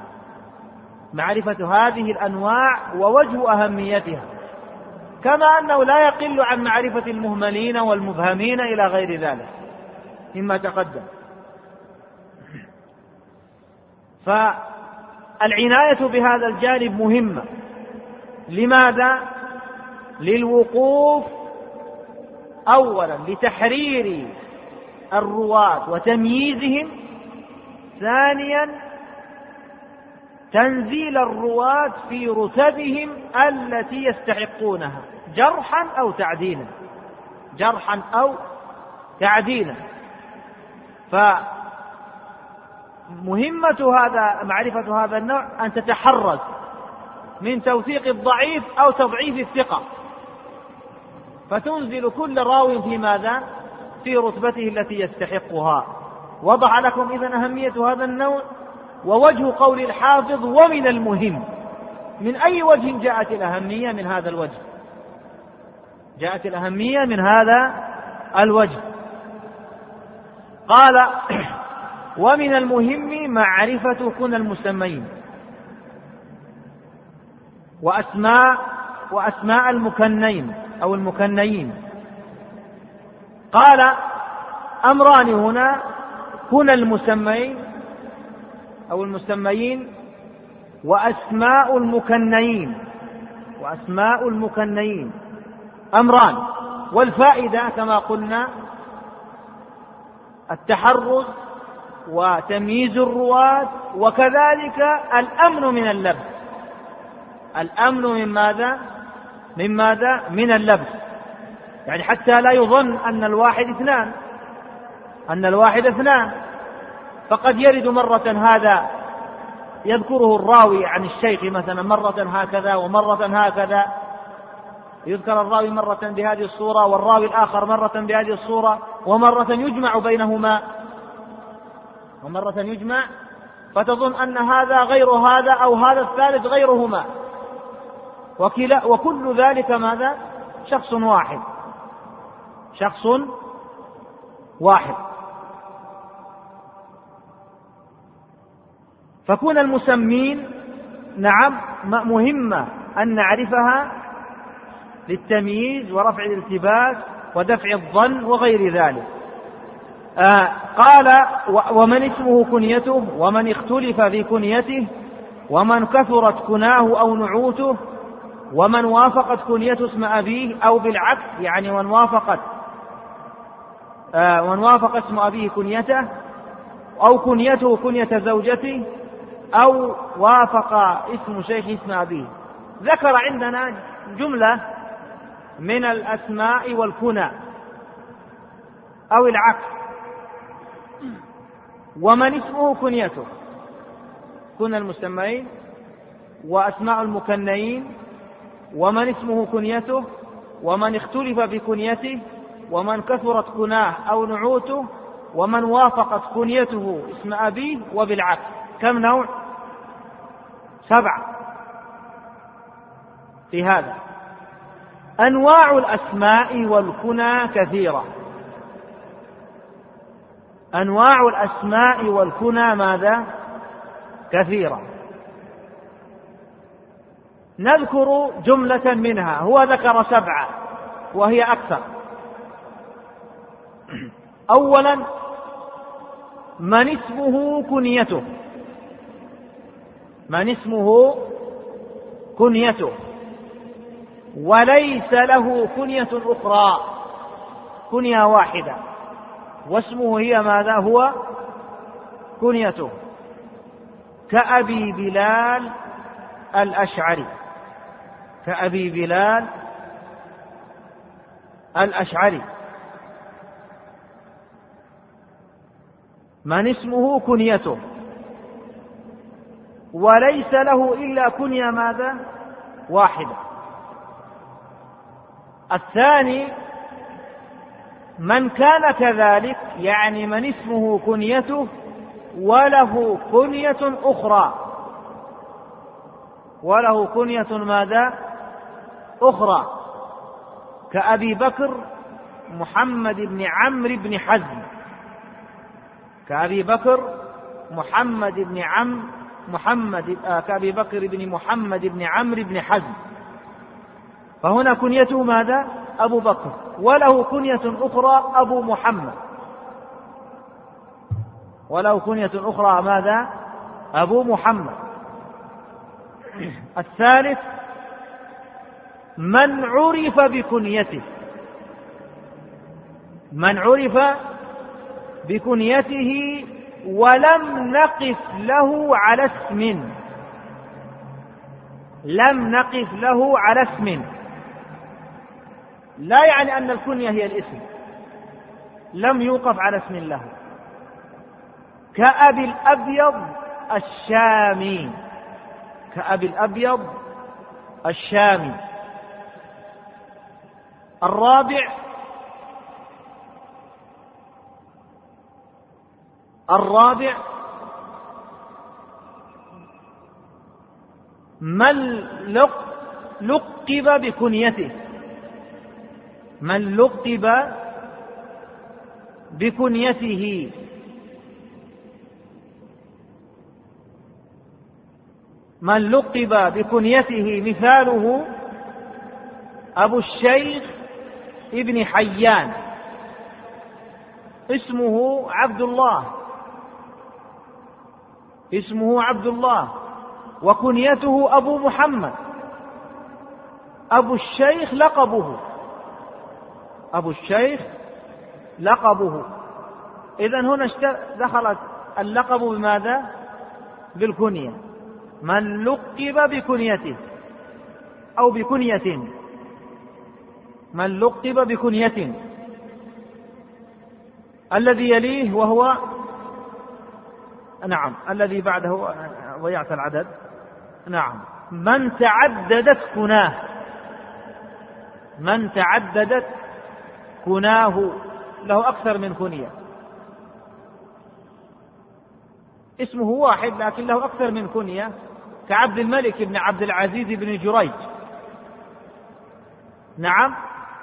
معرفة هذه الأنواع ووجه أهميتها، كما أنه لا يقل عن معرفة المهملين والمبهمين إلى غير ذلك مما تقدم. فالعناية بهذا الجانب مهمة. لماذا؟ للوقوف أولا لتحرير الرواة وتمييزهم، ثانيا تنزيل الرواة في رتبهم التي يستحقونها جرحا أو تعديلا، جرحا أو تعديلا. فمهمة معرفة هذا النوع أن تتحرز من توثيق الضعيف أو تضعيف الثقة، فتنزل كل راو في ماذا؟ في رتبته التي يستحقها. وضع لكم إذن أهمية هذا النوع ووجه قول الحافظ ومن المهم. من أي وجه جاءت الأهمية؟ من هذا الوجه، جاءت الأهمية من هذا الوجه. قال ومن المهم معرفة كنى المسمين وأسماء المكنين أو المكنيين. قال أمران هنا: كنى المسمين أو المسميين وأسماء المكنيين. وأسماء المكنيين أمران، والفائدة كما قلنا التحرز وتمييز الرواة، وكذلك الأمن من اللبس. الأمن من ماذا؟ من ماذا؟ من اللبس، يعني حتى لا يظن أن الواحد اثنان، أن الواحد اثنان. فقد يرد مرة هذا يذكره الراوي عن الشيخ مثلا مرة هكذا ومرة هكذا، يذكر الراوي مرة بهذه الصورة والراوي الآخر مرة بهذه الصورة، ومرة يجمع بينهما، ومرة يجمع، فتظن أن هذا غير هذا أو هذا الثالث غيرهما، وكل ذلك ماذا؟ شخص واحد، شخص واحد. فكون المسمين نعم مهمة أن نعرفها للتمييز ورفع الالتباس ودفع الظن وغير ذلك. قال ومن اسمه كنيته ومن اختلف في كنيته ومن كثرت كناه أو نعوته ومن وافقت كنيته اسم أبيه أو بالعكس، يعني من وافق اسم أبيه كنيته أو كنيته كنية زوجته أو وافق اسم شيخ اسم أبيه. ذكر عندنا جملة من الأسماء والكنى أو العكس. ومن اسمه كنيته، كنى المسمين وأسماء المكنيين، ومن اسمه كنيته ومن اختلف بكنيته ومن كثرت كناه أو نعوته ومن وافقت كنيته اسم أبيه وبالعكس. كم نوع؟ 7 في هذا. أنواع الأسماء والكنى كثيرة. أنواع الأسماء والكنى ماذا؟ كثيرة. نذكر جملة منها، هو ذكر 7 وهي أكثر. أولا من اسمه كنيته، من اسمه كنيته وليس له كنية أخرى، كنية واحدة واسمه هي ماذا؟ هو كنيته، كأبي بلال الأشعري، كأبي بلال الأشعري. من اسمه كنيته وليس له إلا كنية ماذا؟ واحدة. الثاني من كان كذلك يعني من اسمه كنيته وله كنية أخرى، وله كنية ماذا؟ أخرى، كأبي بكر محمد بن عمرو بن حزم، كأبي بكر محمد بن كأبي بكر بن محمد بن عمرو بن حزم، فهنا كنيته ماذا؟ أبو بكر، وله كنية أخرى أبو محمد، وله كنية أخرى ماذا؟ أبو محمد. الثالث من عرف بكنيته، من عرف بكنيته ولم نقف له على اسم، لم نقف له على اسم، لا يعني أن الكنية هي الاسم، لم يوقف على اسم له، كأبي الأبيض الشامي، كأبي الأبيض الشامي. الرابع من لقب بكنيته، من لقب بكنيته، من لقب بكنيته مثاله أبو الشيخ ابن حيان، اسمه عبد الله، اسمه عبد الله، وكنيته أبو محمد، أبو الشيخ لقبه، أبو الشيخ لقبه. إذن هنا دخلت اللقب بماذا؟ بالكنية، من لقب بكنيته أو بكنية، من لقب بكنية. الذي يليه وهو نعم الذي بعده، ضيعت العدد، نعم من تعددت كناه، من تعددت كناه، له أكثر من كنية، اسمه واحد لكن له أكثر من كنية، كعبد الملك بن عبد العزيز بن جريج، نعم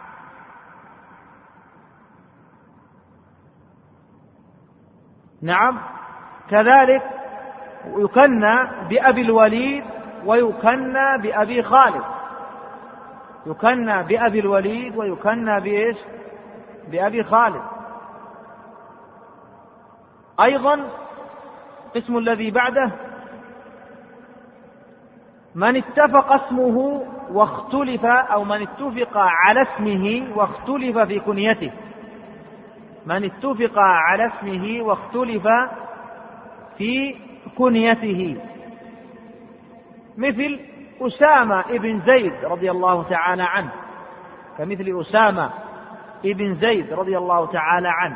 نعم، كذلك يكنى بأبي الوليد ويكنى بأبي خالد، يكنى بأبي الوليد ويكنى بإيش؟ بأبي خالد. أيضا اسم الذي بعده من اتفق اسمه واختلف، أو من اتفق على اسمه واختلف في كنيته، من اتفق على اسمه واختلف في كنيته، مثل أسامة ابن زيد رضي الله تعالى عنه، كمثل أسامة ابن زيد رضي الله تعالى عنه،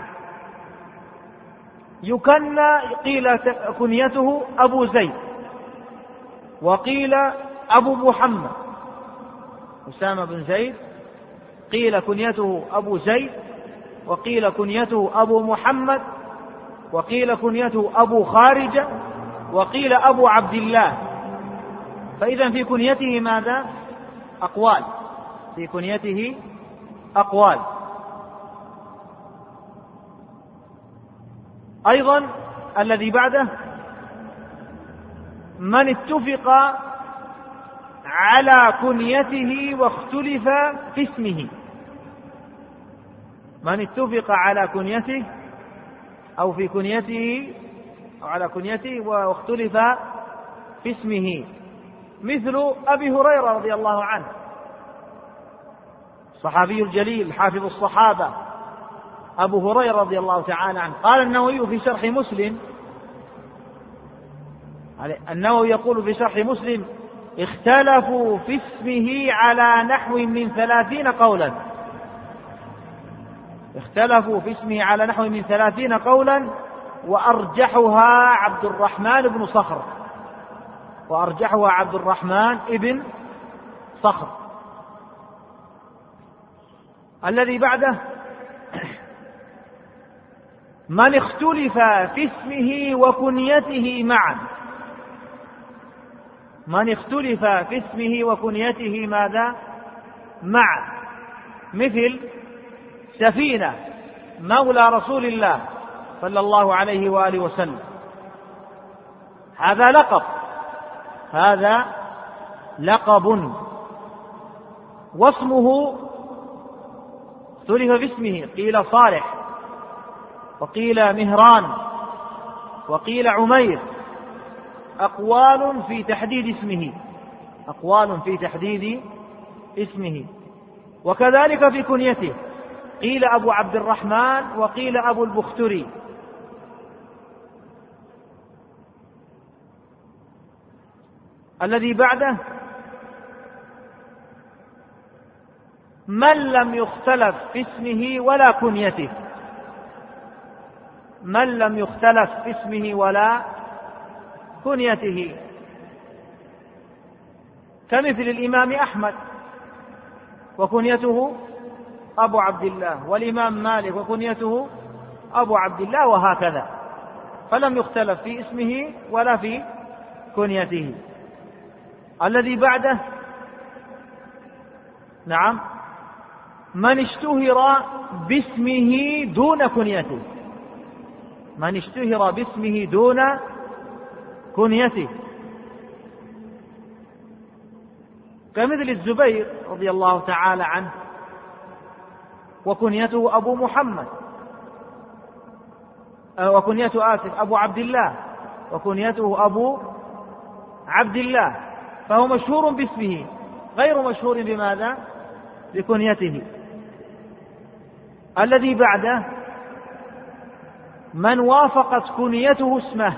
يكنى قيل كنيته أبو زيد وقيل أبو محمد، أسامة بن زيد قيل كنيته أبو زيد وقيل كنيته أبو محمد وقيل كنيته أبو خارجة وقيل أبو عبد الله. فإذا في كنيته ماذا؟ أقوال، في كنيته أقوال. أيضا الذي بعده من اتفق على كنيته واختلف في اسمه، من اتفق على كنيته أو في كنيته أو على كنيته واختلف في اسمه، مثل أبي هريرة رضي الله عنه، الصحابي الجليل حافظ الصحابة أبو هريرة رضي الله تعالى عنه. قال النووي في شرح مسلم، النووي يقول في شرح مسلم: اختلفوا في اسمه على نحو من 30 قولا، اختلفوا في اسمه على نحو من 30 قولا، وأرجحها عبد الرحمن بن صخر، وأرجحها عبد الرحمن ابن صخر. الذي بعده من اختلف في اسمه وكنيته معا. من اختلف في اسمه وكنيته ماذا؟ معا. مثل سفينة مولى رسول الله صلى الله عليه وآله وسلم، هذا لقب، هذا لقب، واسمه اختلف في اسمه، قيل صالح، وقيل مهران، وقيل عمير، أقوال في تحديد اسمه، أقوال في تحديد اسمه. وكذلك في كنيته، قيل أبو عبد الرحمن، وقيل أبو البختري. الذي بعده من لم يختلف في اسمه ولا كنيته، من لم يختلف في اسمه ولا كنيته، كمثل الإمام أحمد وكنيته أبو عبد الله، والإمام مالك وكنيته أبو عبد الله، وهكذا، فلم يختلف في اسمه ولا في كنيته. الذي بعده نعم من اشتهر باسمه دون كنيته، من اشتهر باسمه دون كنيته، كمثل الزبير رضي الله تعالى عنه وكنيته أبو محمد، وكنيته أبو عبد الله، وكنيته أبو عبد الله، فهو مشهور باسمه غير مشهور بماذا؟ بكنيته. الذي بعده من وافقت كنيته اسمه،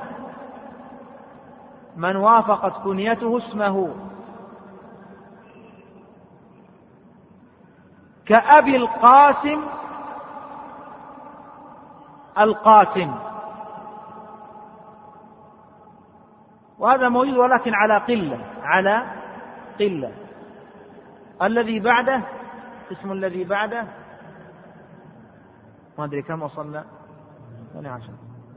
من وافقت كنيته اسمه، كأبي القاسم القاسم، وهذا موجود ولكن على قلة، على قلة. الذي بعده اسم الذي بعده ما أدري كم وصلنا 12.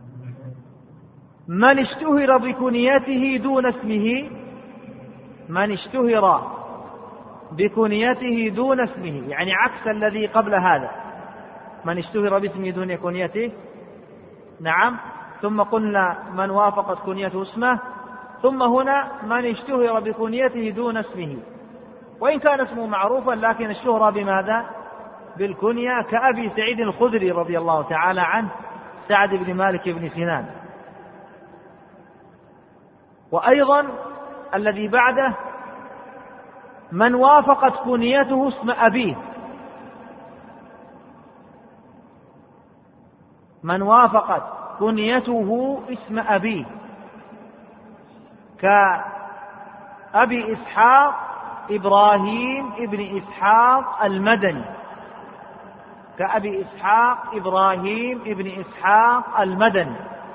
من اشتهر بكنيته دون اسمه، من اشتهر بكنيته دون اسمه، يعني عكس الذي قبل هذا، من اشتهر باسمه دون كنيته، نعم، ثم قلنا من وافقت كنيته اسمه، ثم هنا من اشتهر بكنيته دون اسمه، وإن كان اسمه معروفا لكن الشهرة بماذا؟ بالكنية، كأبي سعيد الخدري رضي الله تعالى عنه، سعد بن مالك بن سنان. وأيضا الذي بعده من وافقت كنيته اسم أبيه، من وافقت كنيته اسم أبيه، كأبي إسحاق إبراهيم ابن إسحاق المدني، كأبي إسحاق إبراهيم ابن إسحاق المدني.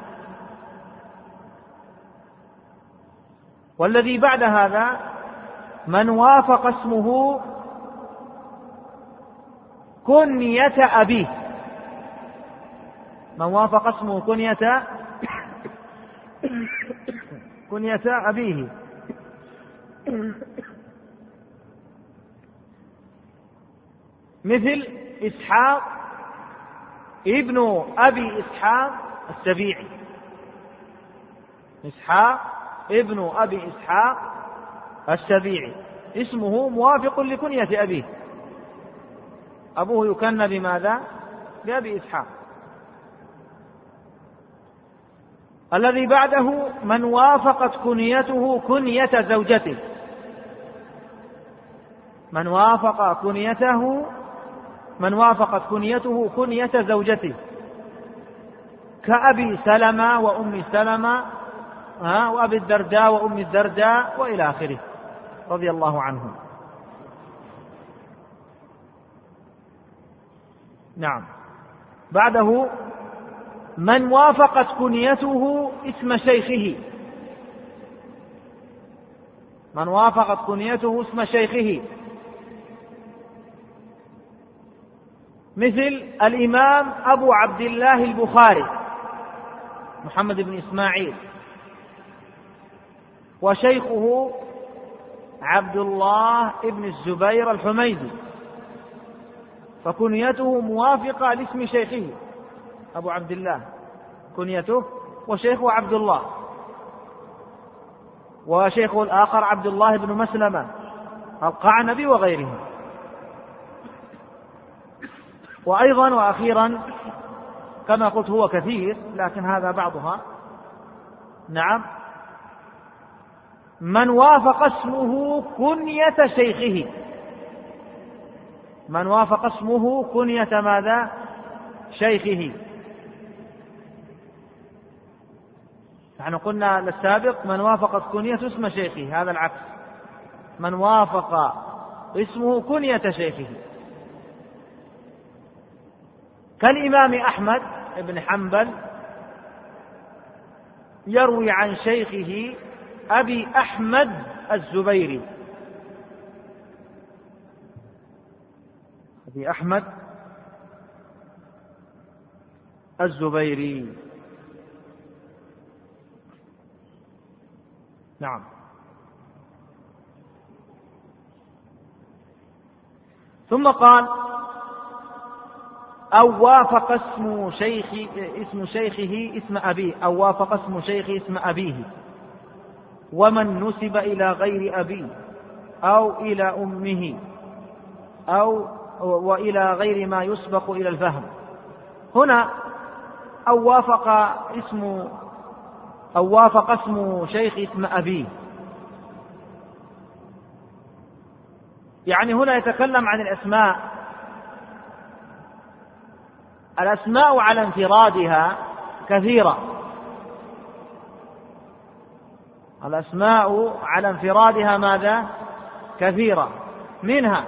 والذي بعد هذا من وافق اسمه كنية أبيه، من وافق اسمه كنية أبيه، مثل إسحاق ابن أبي إسحاق السبيعي، إسحاق ابن أبي إسحاق السبيعي، اسمه موافق لكنية أبيه، أبوه يكنى بماذا؟ بأبي إسحاق. الذي بعده من وافقت كنيته كنية زوجته، من وافقت كنيته كنية زوجته، كأبي سلمة وأم سلمة، وأبي الدرداء وأم الدرداء، وإلى آخره رضي الله عنهم. نعم. بعده من وافقت كنيته اسم شيخه، من وافقت كنيته اسم شيخه، مثل الإمام أبو عبد الله البخاري محمد بن إسماعيل، وشيخه عبد الله بن الزبير الحميدي، فكنيته موافقة لاسم شيخه أبو عبد الله كنيته، وشيخه عبد الله، وشيخه الآخر عبد الله بن مسلمة القعنبي وغيره. وأيضا وأخيرا كما قلت هو كثير لكن هذا بعضها، نعم، من وافق اسمه كنية شيخه، من وافق اسمه كنية ماذا؟ شيخه. نحن قلنا للسابق من وافقت كنية اسم شيخه، هذا العكس، من وافق اسمه كنية شيخه، كالإمام أحمد بن حنبل يروي عن شيخه أبي أحمد الزبيري، أبي أحمد الزبيري، نعم. ثم قال أو وافق اسم شيخه اسم أبيه، أو وافق اسم شيخه اسم أبيه، ومن نسب إلى غير أبيه أو إلى أمه أو وإلى غير ما يسبق إلى الفهم. هنا أو وافق اسم شيخ اسم أبيه، يعني هنا يتكلم عن الأسماء على انفرادها كثيرة، الأسماء على انفرادها ماذا؟ كثيرة، منها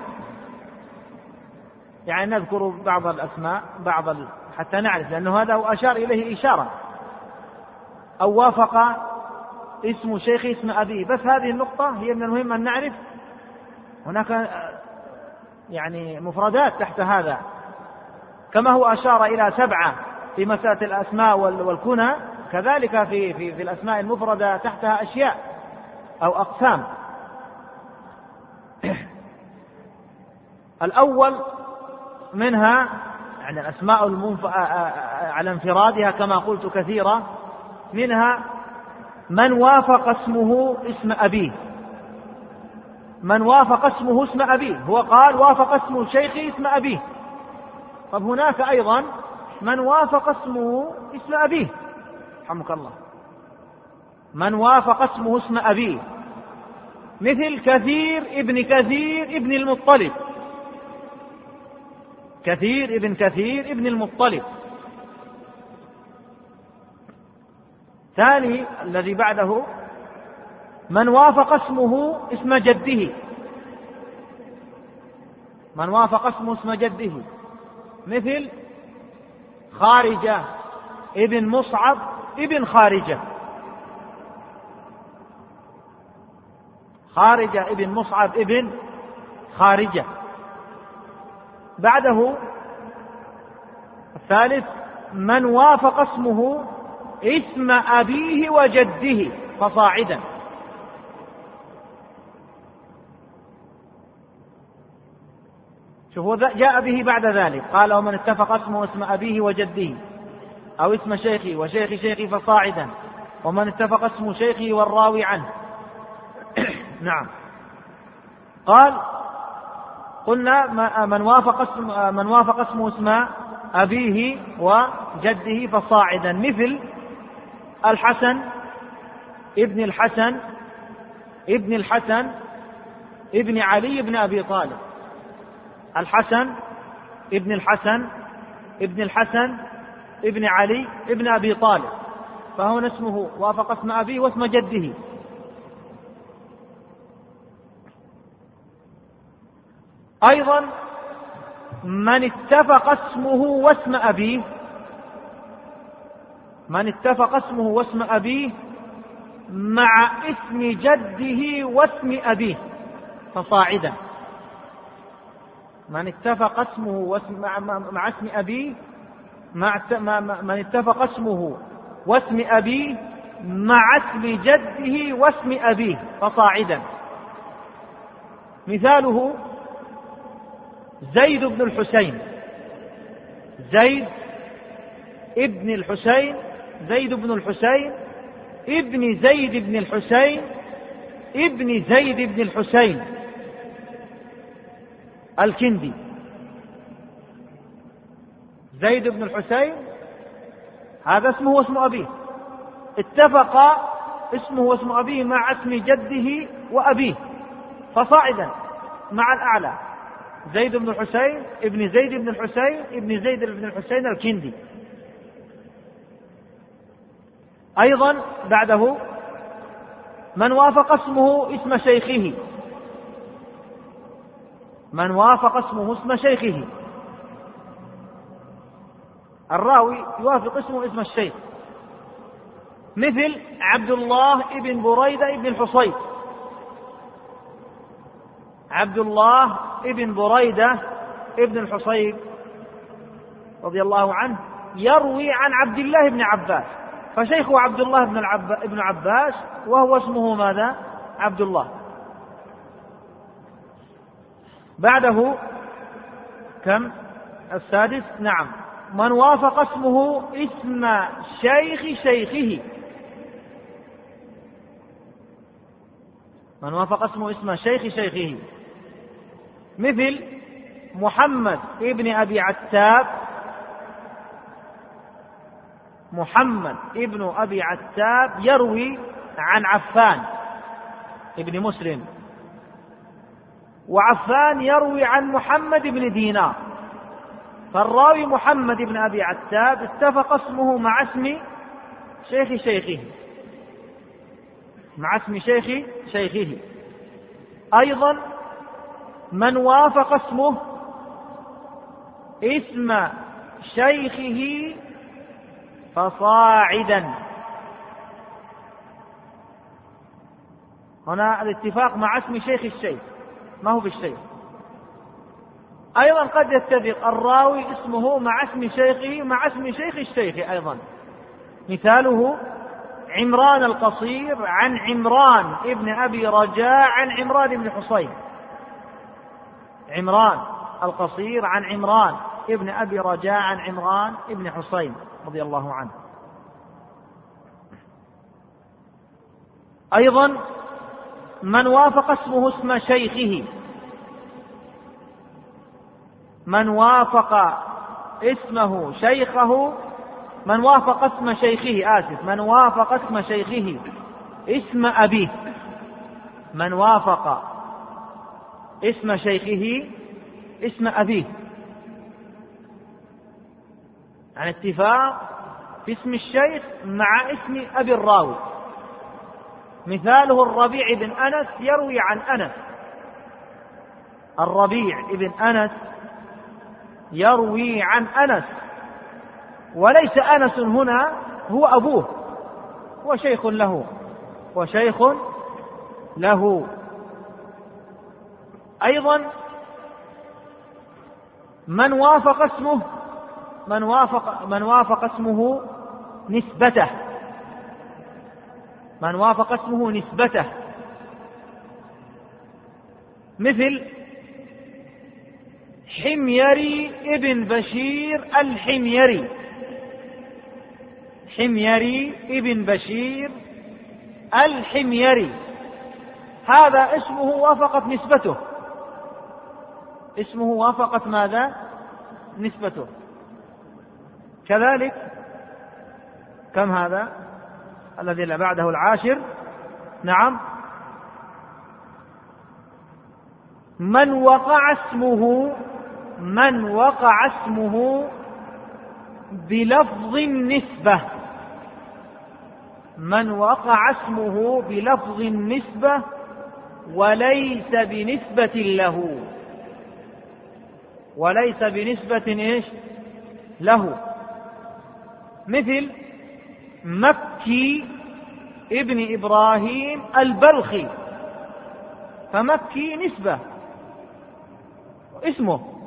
يعني نذكر بعض الأسماء حتى نعرف، لأنه هذا أشار إليه إشارة، أو وافق اسم شيخ اسم أبيه، بس هذه النقطة هي من المهم أن نعرف هناك يعني مفردات تحت هذا، كما هو أشار إلى 7 في مسألة الأسماء والكنى، كذلك في الأسماء المفردة تحتها أشياء أو أقسام. الأول منها يعني الأسماء على انفرادها كما قلت كثيرة، منها من وافق اسمه اسم أبيه، من وافق اسمه اسم أبيه، هو قال وافق اسم الشيخ اسم أبيه، طب هناك أيضا من وافق اسمه اسم أبيه، رحمك الله، من وافق اسمه اسم أبيه، مثل كثير ابن المطلب، كثير ابن المطلب. ثاني الذي بعده من وافق اسمه اسم جده، من وافق اسمه اسم جده، مثل خارجة ابن مصعب ابن خارجة، خارجة ابن مصعب ابن خارجة. بعده الثالث من وافق اسمه اسم أبيه وجده فصاعدا، شوفوا جاء به بعد ذلك قال ومن اتفق اسمه اسم أبيه وجده أو اسم شيخه وشيخ شيخه فصاعدا، ومن اتفق اسم شيخه والراوي عنه. نعم، قال قلنا من وافق اسمه اسم أبيه وجده فصاعدا، مثل الحسن ابن علي بن أبي طالب، الحسن ابن علي ابن أبي طالب، فهو اسمه وافق اسم أبيه واسم جده. أيضا من اتفق اسمه واسم أبيه، من اتفق اسمه واسم أبيه مع اسم جده واسم أبيه فصاعدا، من اتفق اسمه مع اسم أبيه من اتفق اسمه واسم أبيه مع اسم جده واسم أبيه فصاعدا. مثاله زيد بن الحسين، زيد ابن الحسين، زيد بن الحسين ابن زيد بن الحسين ابن زيد بن الحسين الكندي. زيد بن الحسين هذا اسمه واسم أبيه، اتفق اسمه واسم أبيه مع اسم جده وأبيه فصاعدا مع الأعلى، زيد بن الحسين ابن زيد بن الحسين ابن زيد بن الحسين الكندي. أيضا بعده من وافق اسمه اسم شيخه، من وافق اسمه اسم شيخه، الراوي يوافق اسمه اسم الشيخ، مثل عبد الله ابن بريدة ابن الحصيب. عبد الله ابن بريدة ابن الحصيب رضي الله عنه يروي عن عبد الله بن عباس، فشيخه عبد الله بن عباس وهو اسمه ماذا؟ عبد الله. بعده كم؟ السادس. نعم، من وافق اسمه اسم شيخ شيخه، من وافق اسمه اسم شيخ شيخه، مثل محمد ابن أبي عتاب، محمد ابن أبي عتاب يروي عن عفان ابن مسلم، وعفان يروي عن محمد بن دينار، فالراوي محمد بن أبي عتاب اتفق اسمه مع اسم شيخ شيخه، مع اسم شيخ شيخه. أيضا من وافق اسمه اسم شيخه فصاعدا، هنا الاتفاق مع اسم شيخ الشيخ ما هو بالشيخ. أيضا قد يتفق الراوي اسمه مع اسم شيخه مع اسم شيخ الشيخ أيضا، مثاله عمران القصير عن عمران ابن أبي رجاء عن عمران بن حصين، عمران القصير عن عمران ابن أبي رجاء عن عمران ابن حصين رضي الله عنه. أيضا من وافق اسمه اسم شيخه، من وافق اسمه شيخه، من وافق اسم شيخه من وافق اسم شيخه اسم أبيه، من وافق اسم شيخه اسم أبيه، عن اتفاق في اسم الشيخ مع اسم أبي الراوي. مثاله الربيع بن أنس يروي عن أنس، الربيع بن أنس يروي عن أنس، وليس أنس هنا هو أبوه، هو شيخ له، وشيخ له. أيضا من وافق اسمه من وافق اسمه نسبته، من وافق اسمه نسبته، مثل حميري ابن بشير الحميري، حميري ابن بشير الحميري، هذا اسمه وافقت نسبته، اسمه وافقت ماذا؟ نسبته. كذلك كم هذا الذي بعده العاشر؟ نعم، من وقع اسمه بلفظ النسبة، من وقع اسمه بلفظ النسبة وليس بنسبة له، وليس بنسبة إيش؟ له، مثل مكي ابن إبراهيم البلخي، فمكي نسبة اسمه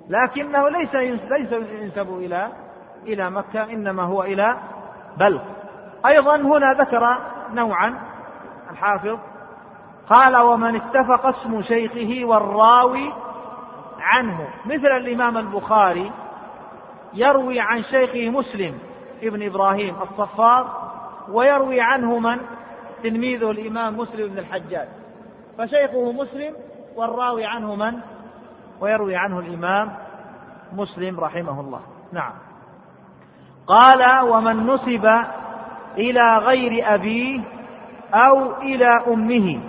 لكنه ليس ينسب إلى مكة، إنما هو إلى بلخ. أيضا هنا ذكر نوعا الحافظ، قال ومن اتفق اسم شيخه والراوي عنه، مثل الإمام البخاري يروي عن شيخه مسلم ابن إبراهيم الصفار، ويروي عنه من؟ تلميذه الإمام مسلم بن الحجاج، فشيخه مسلم والراوي عنه من؟ ويروي عنه الإمام مسلم رحمه الله. نعم. قال ومن نسب إلى غير أبيه أو إلى أمه،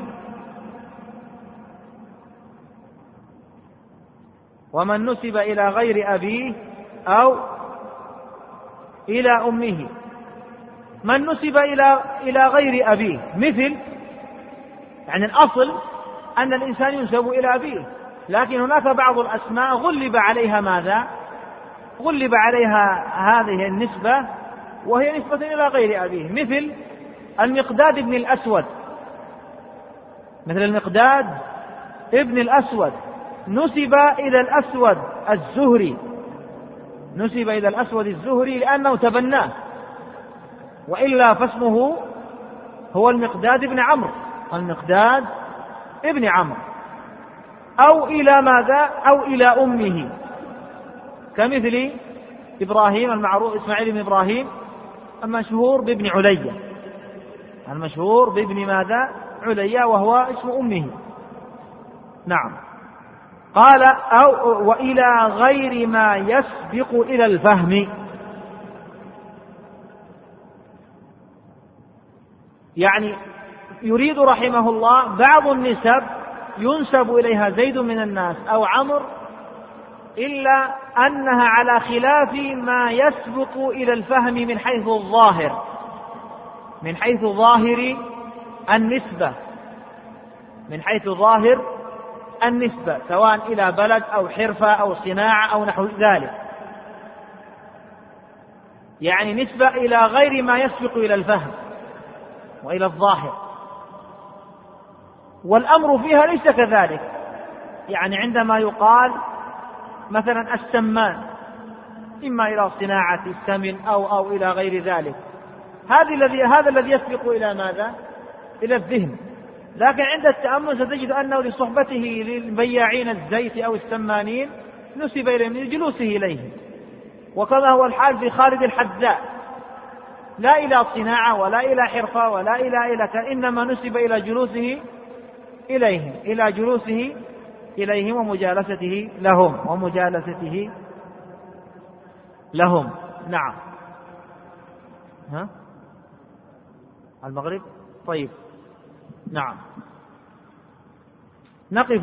ومن نسب إلى غير أبيه أو إلى أمه. من نسب إلى غير أبيه مثل، يعني الأصل أن الإنسان ينسب إلى أبيه، لكن هناك بعض الأسماء غلب عليها ماذا؟ غلب عليها هذه النسبة وهي نسبة إلى غير أبيه، مثل المقداد بن الأسود، مثل المقداد ابن الأسود نسب إلى الأسود الزهري، نسب إلى الأسود الزهري لأنه تبناه، وإلا فاسمه هو المقداد بن عمرو، المقداد ابن عمرو. أو إلى ماذا؟ أو إلى أمه، كمثل إبراهيم المعروف إسماعيل بن إبراهيم المشهور بابن عليا، المشهور بابن ماذا؟ عليا، وهو اسم أمه. نعم. قال أو وإلى غير ما يسبق إلى الفهم، يعني يريد رحمه الله بعض النسب ينسب إليها زيد من الناس أو عمرو، إلا أنها على خلاف ما يسبق إلى الفهم من حيث الظاهر، من حيث ظاهر النسبة، من حيث ظاهر النسبة، سواء إلى بلد أو حرفة أو صناعة أو نحو ذلك، يعني نسبة إلى غير ما يسبق إلى الفهم وإلى الظاهر. والأمر فيها ليس كذلك، يعني عندما يقال مثلا السمان، إما إلى صناعة السمن أو إلى غير ذلك، هذا الذي يسبق إلى ماذا؟ إلى الذهن. لكن عند التأمل ستجد أنه لصحبته للبياعين الزيت أو السمانين نسب إليهم لجلوسه إليهم، وكما هو الحال في خالد الحذاء، لا إلى صناعة ولا إلى حرفة ولا إلى إنما نسب إلى جلوسه إليهم، إلى جلوسه إليهم ومجالسته لهم. نعم. المغرب. طيب. نعم. نقف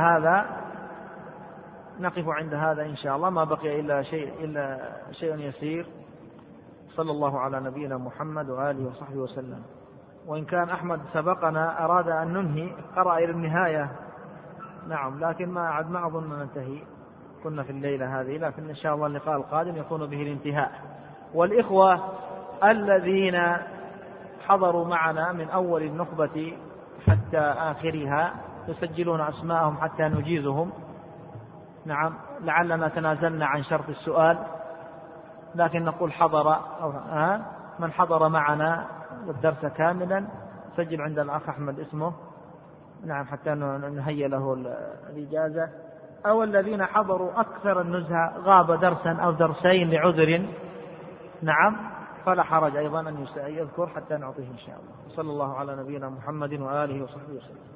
عند هذا إن شاء الله، ما بقي إلا شيء يسير. صلى الله على نبينا محمد وآله وصحبه وسلم. وإن كان أحمد سبقنا أراد أن ننهي، قرأ إلى النهاية. نعم، لكن ما أظن ننتهي، كنا في الليلة هذه، لكن إن شاء الله اللقاء القادم يكون به الانتهاء. والإخوة الذين حضروا معنا من أول النخبة حتى آخرها يسجلون أسماءهم حتى نجيزهم. نعم، لعلنا تنازلنا عن شرط السؤال، لكن نقول حضر أو من حضر معنا الدرس كاملا سجل عند الأخ أحمد اسمه. نعم، حتى نهيئ له الإجازة. أو الذين حضروا أكثر النزهة غاب درسا أو درسين لعذر، نعم، فلا حرج أيضا أن يذكر حتى نعطيه إن شاء الله. صلى الله على نبينا محمد وآله وصحبه وسلم.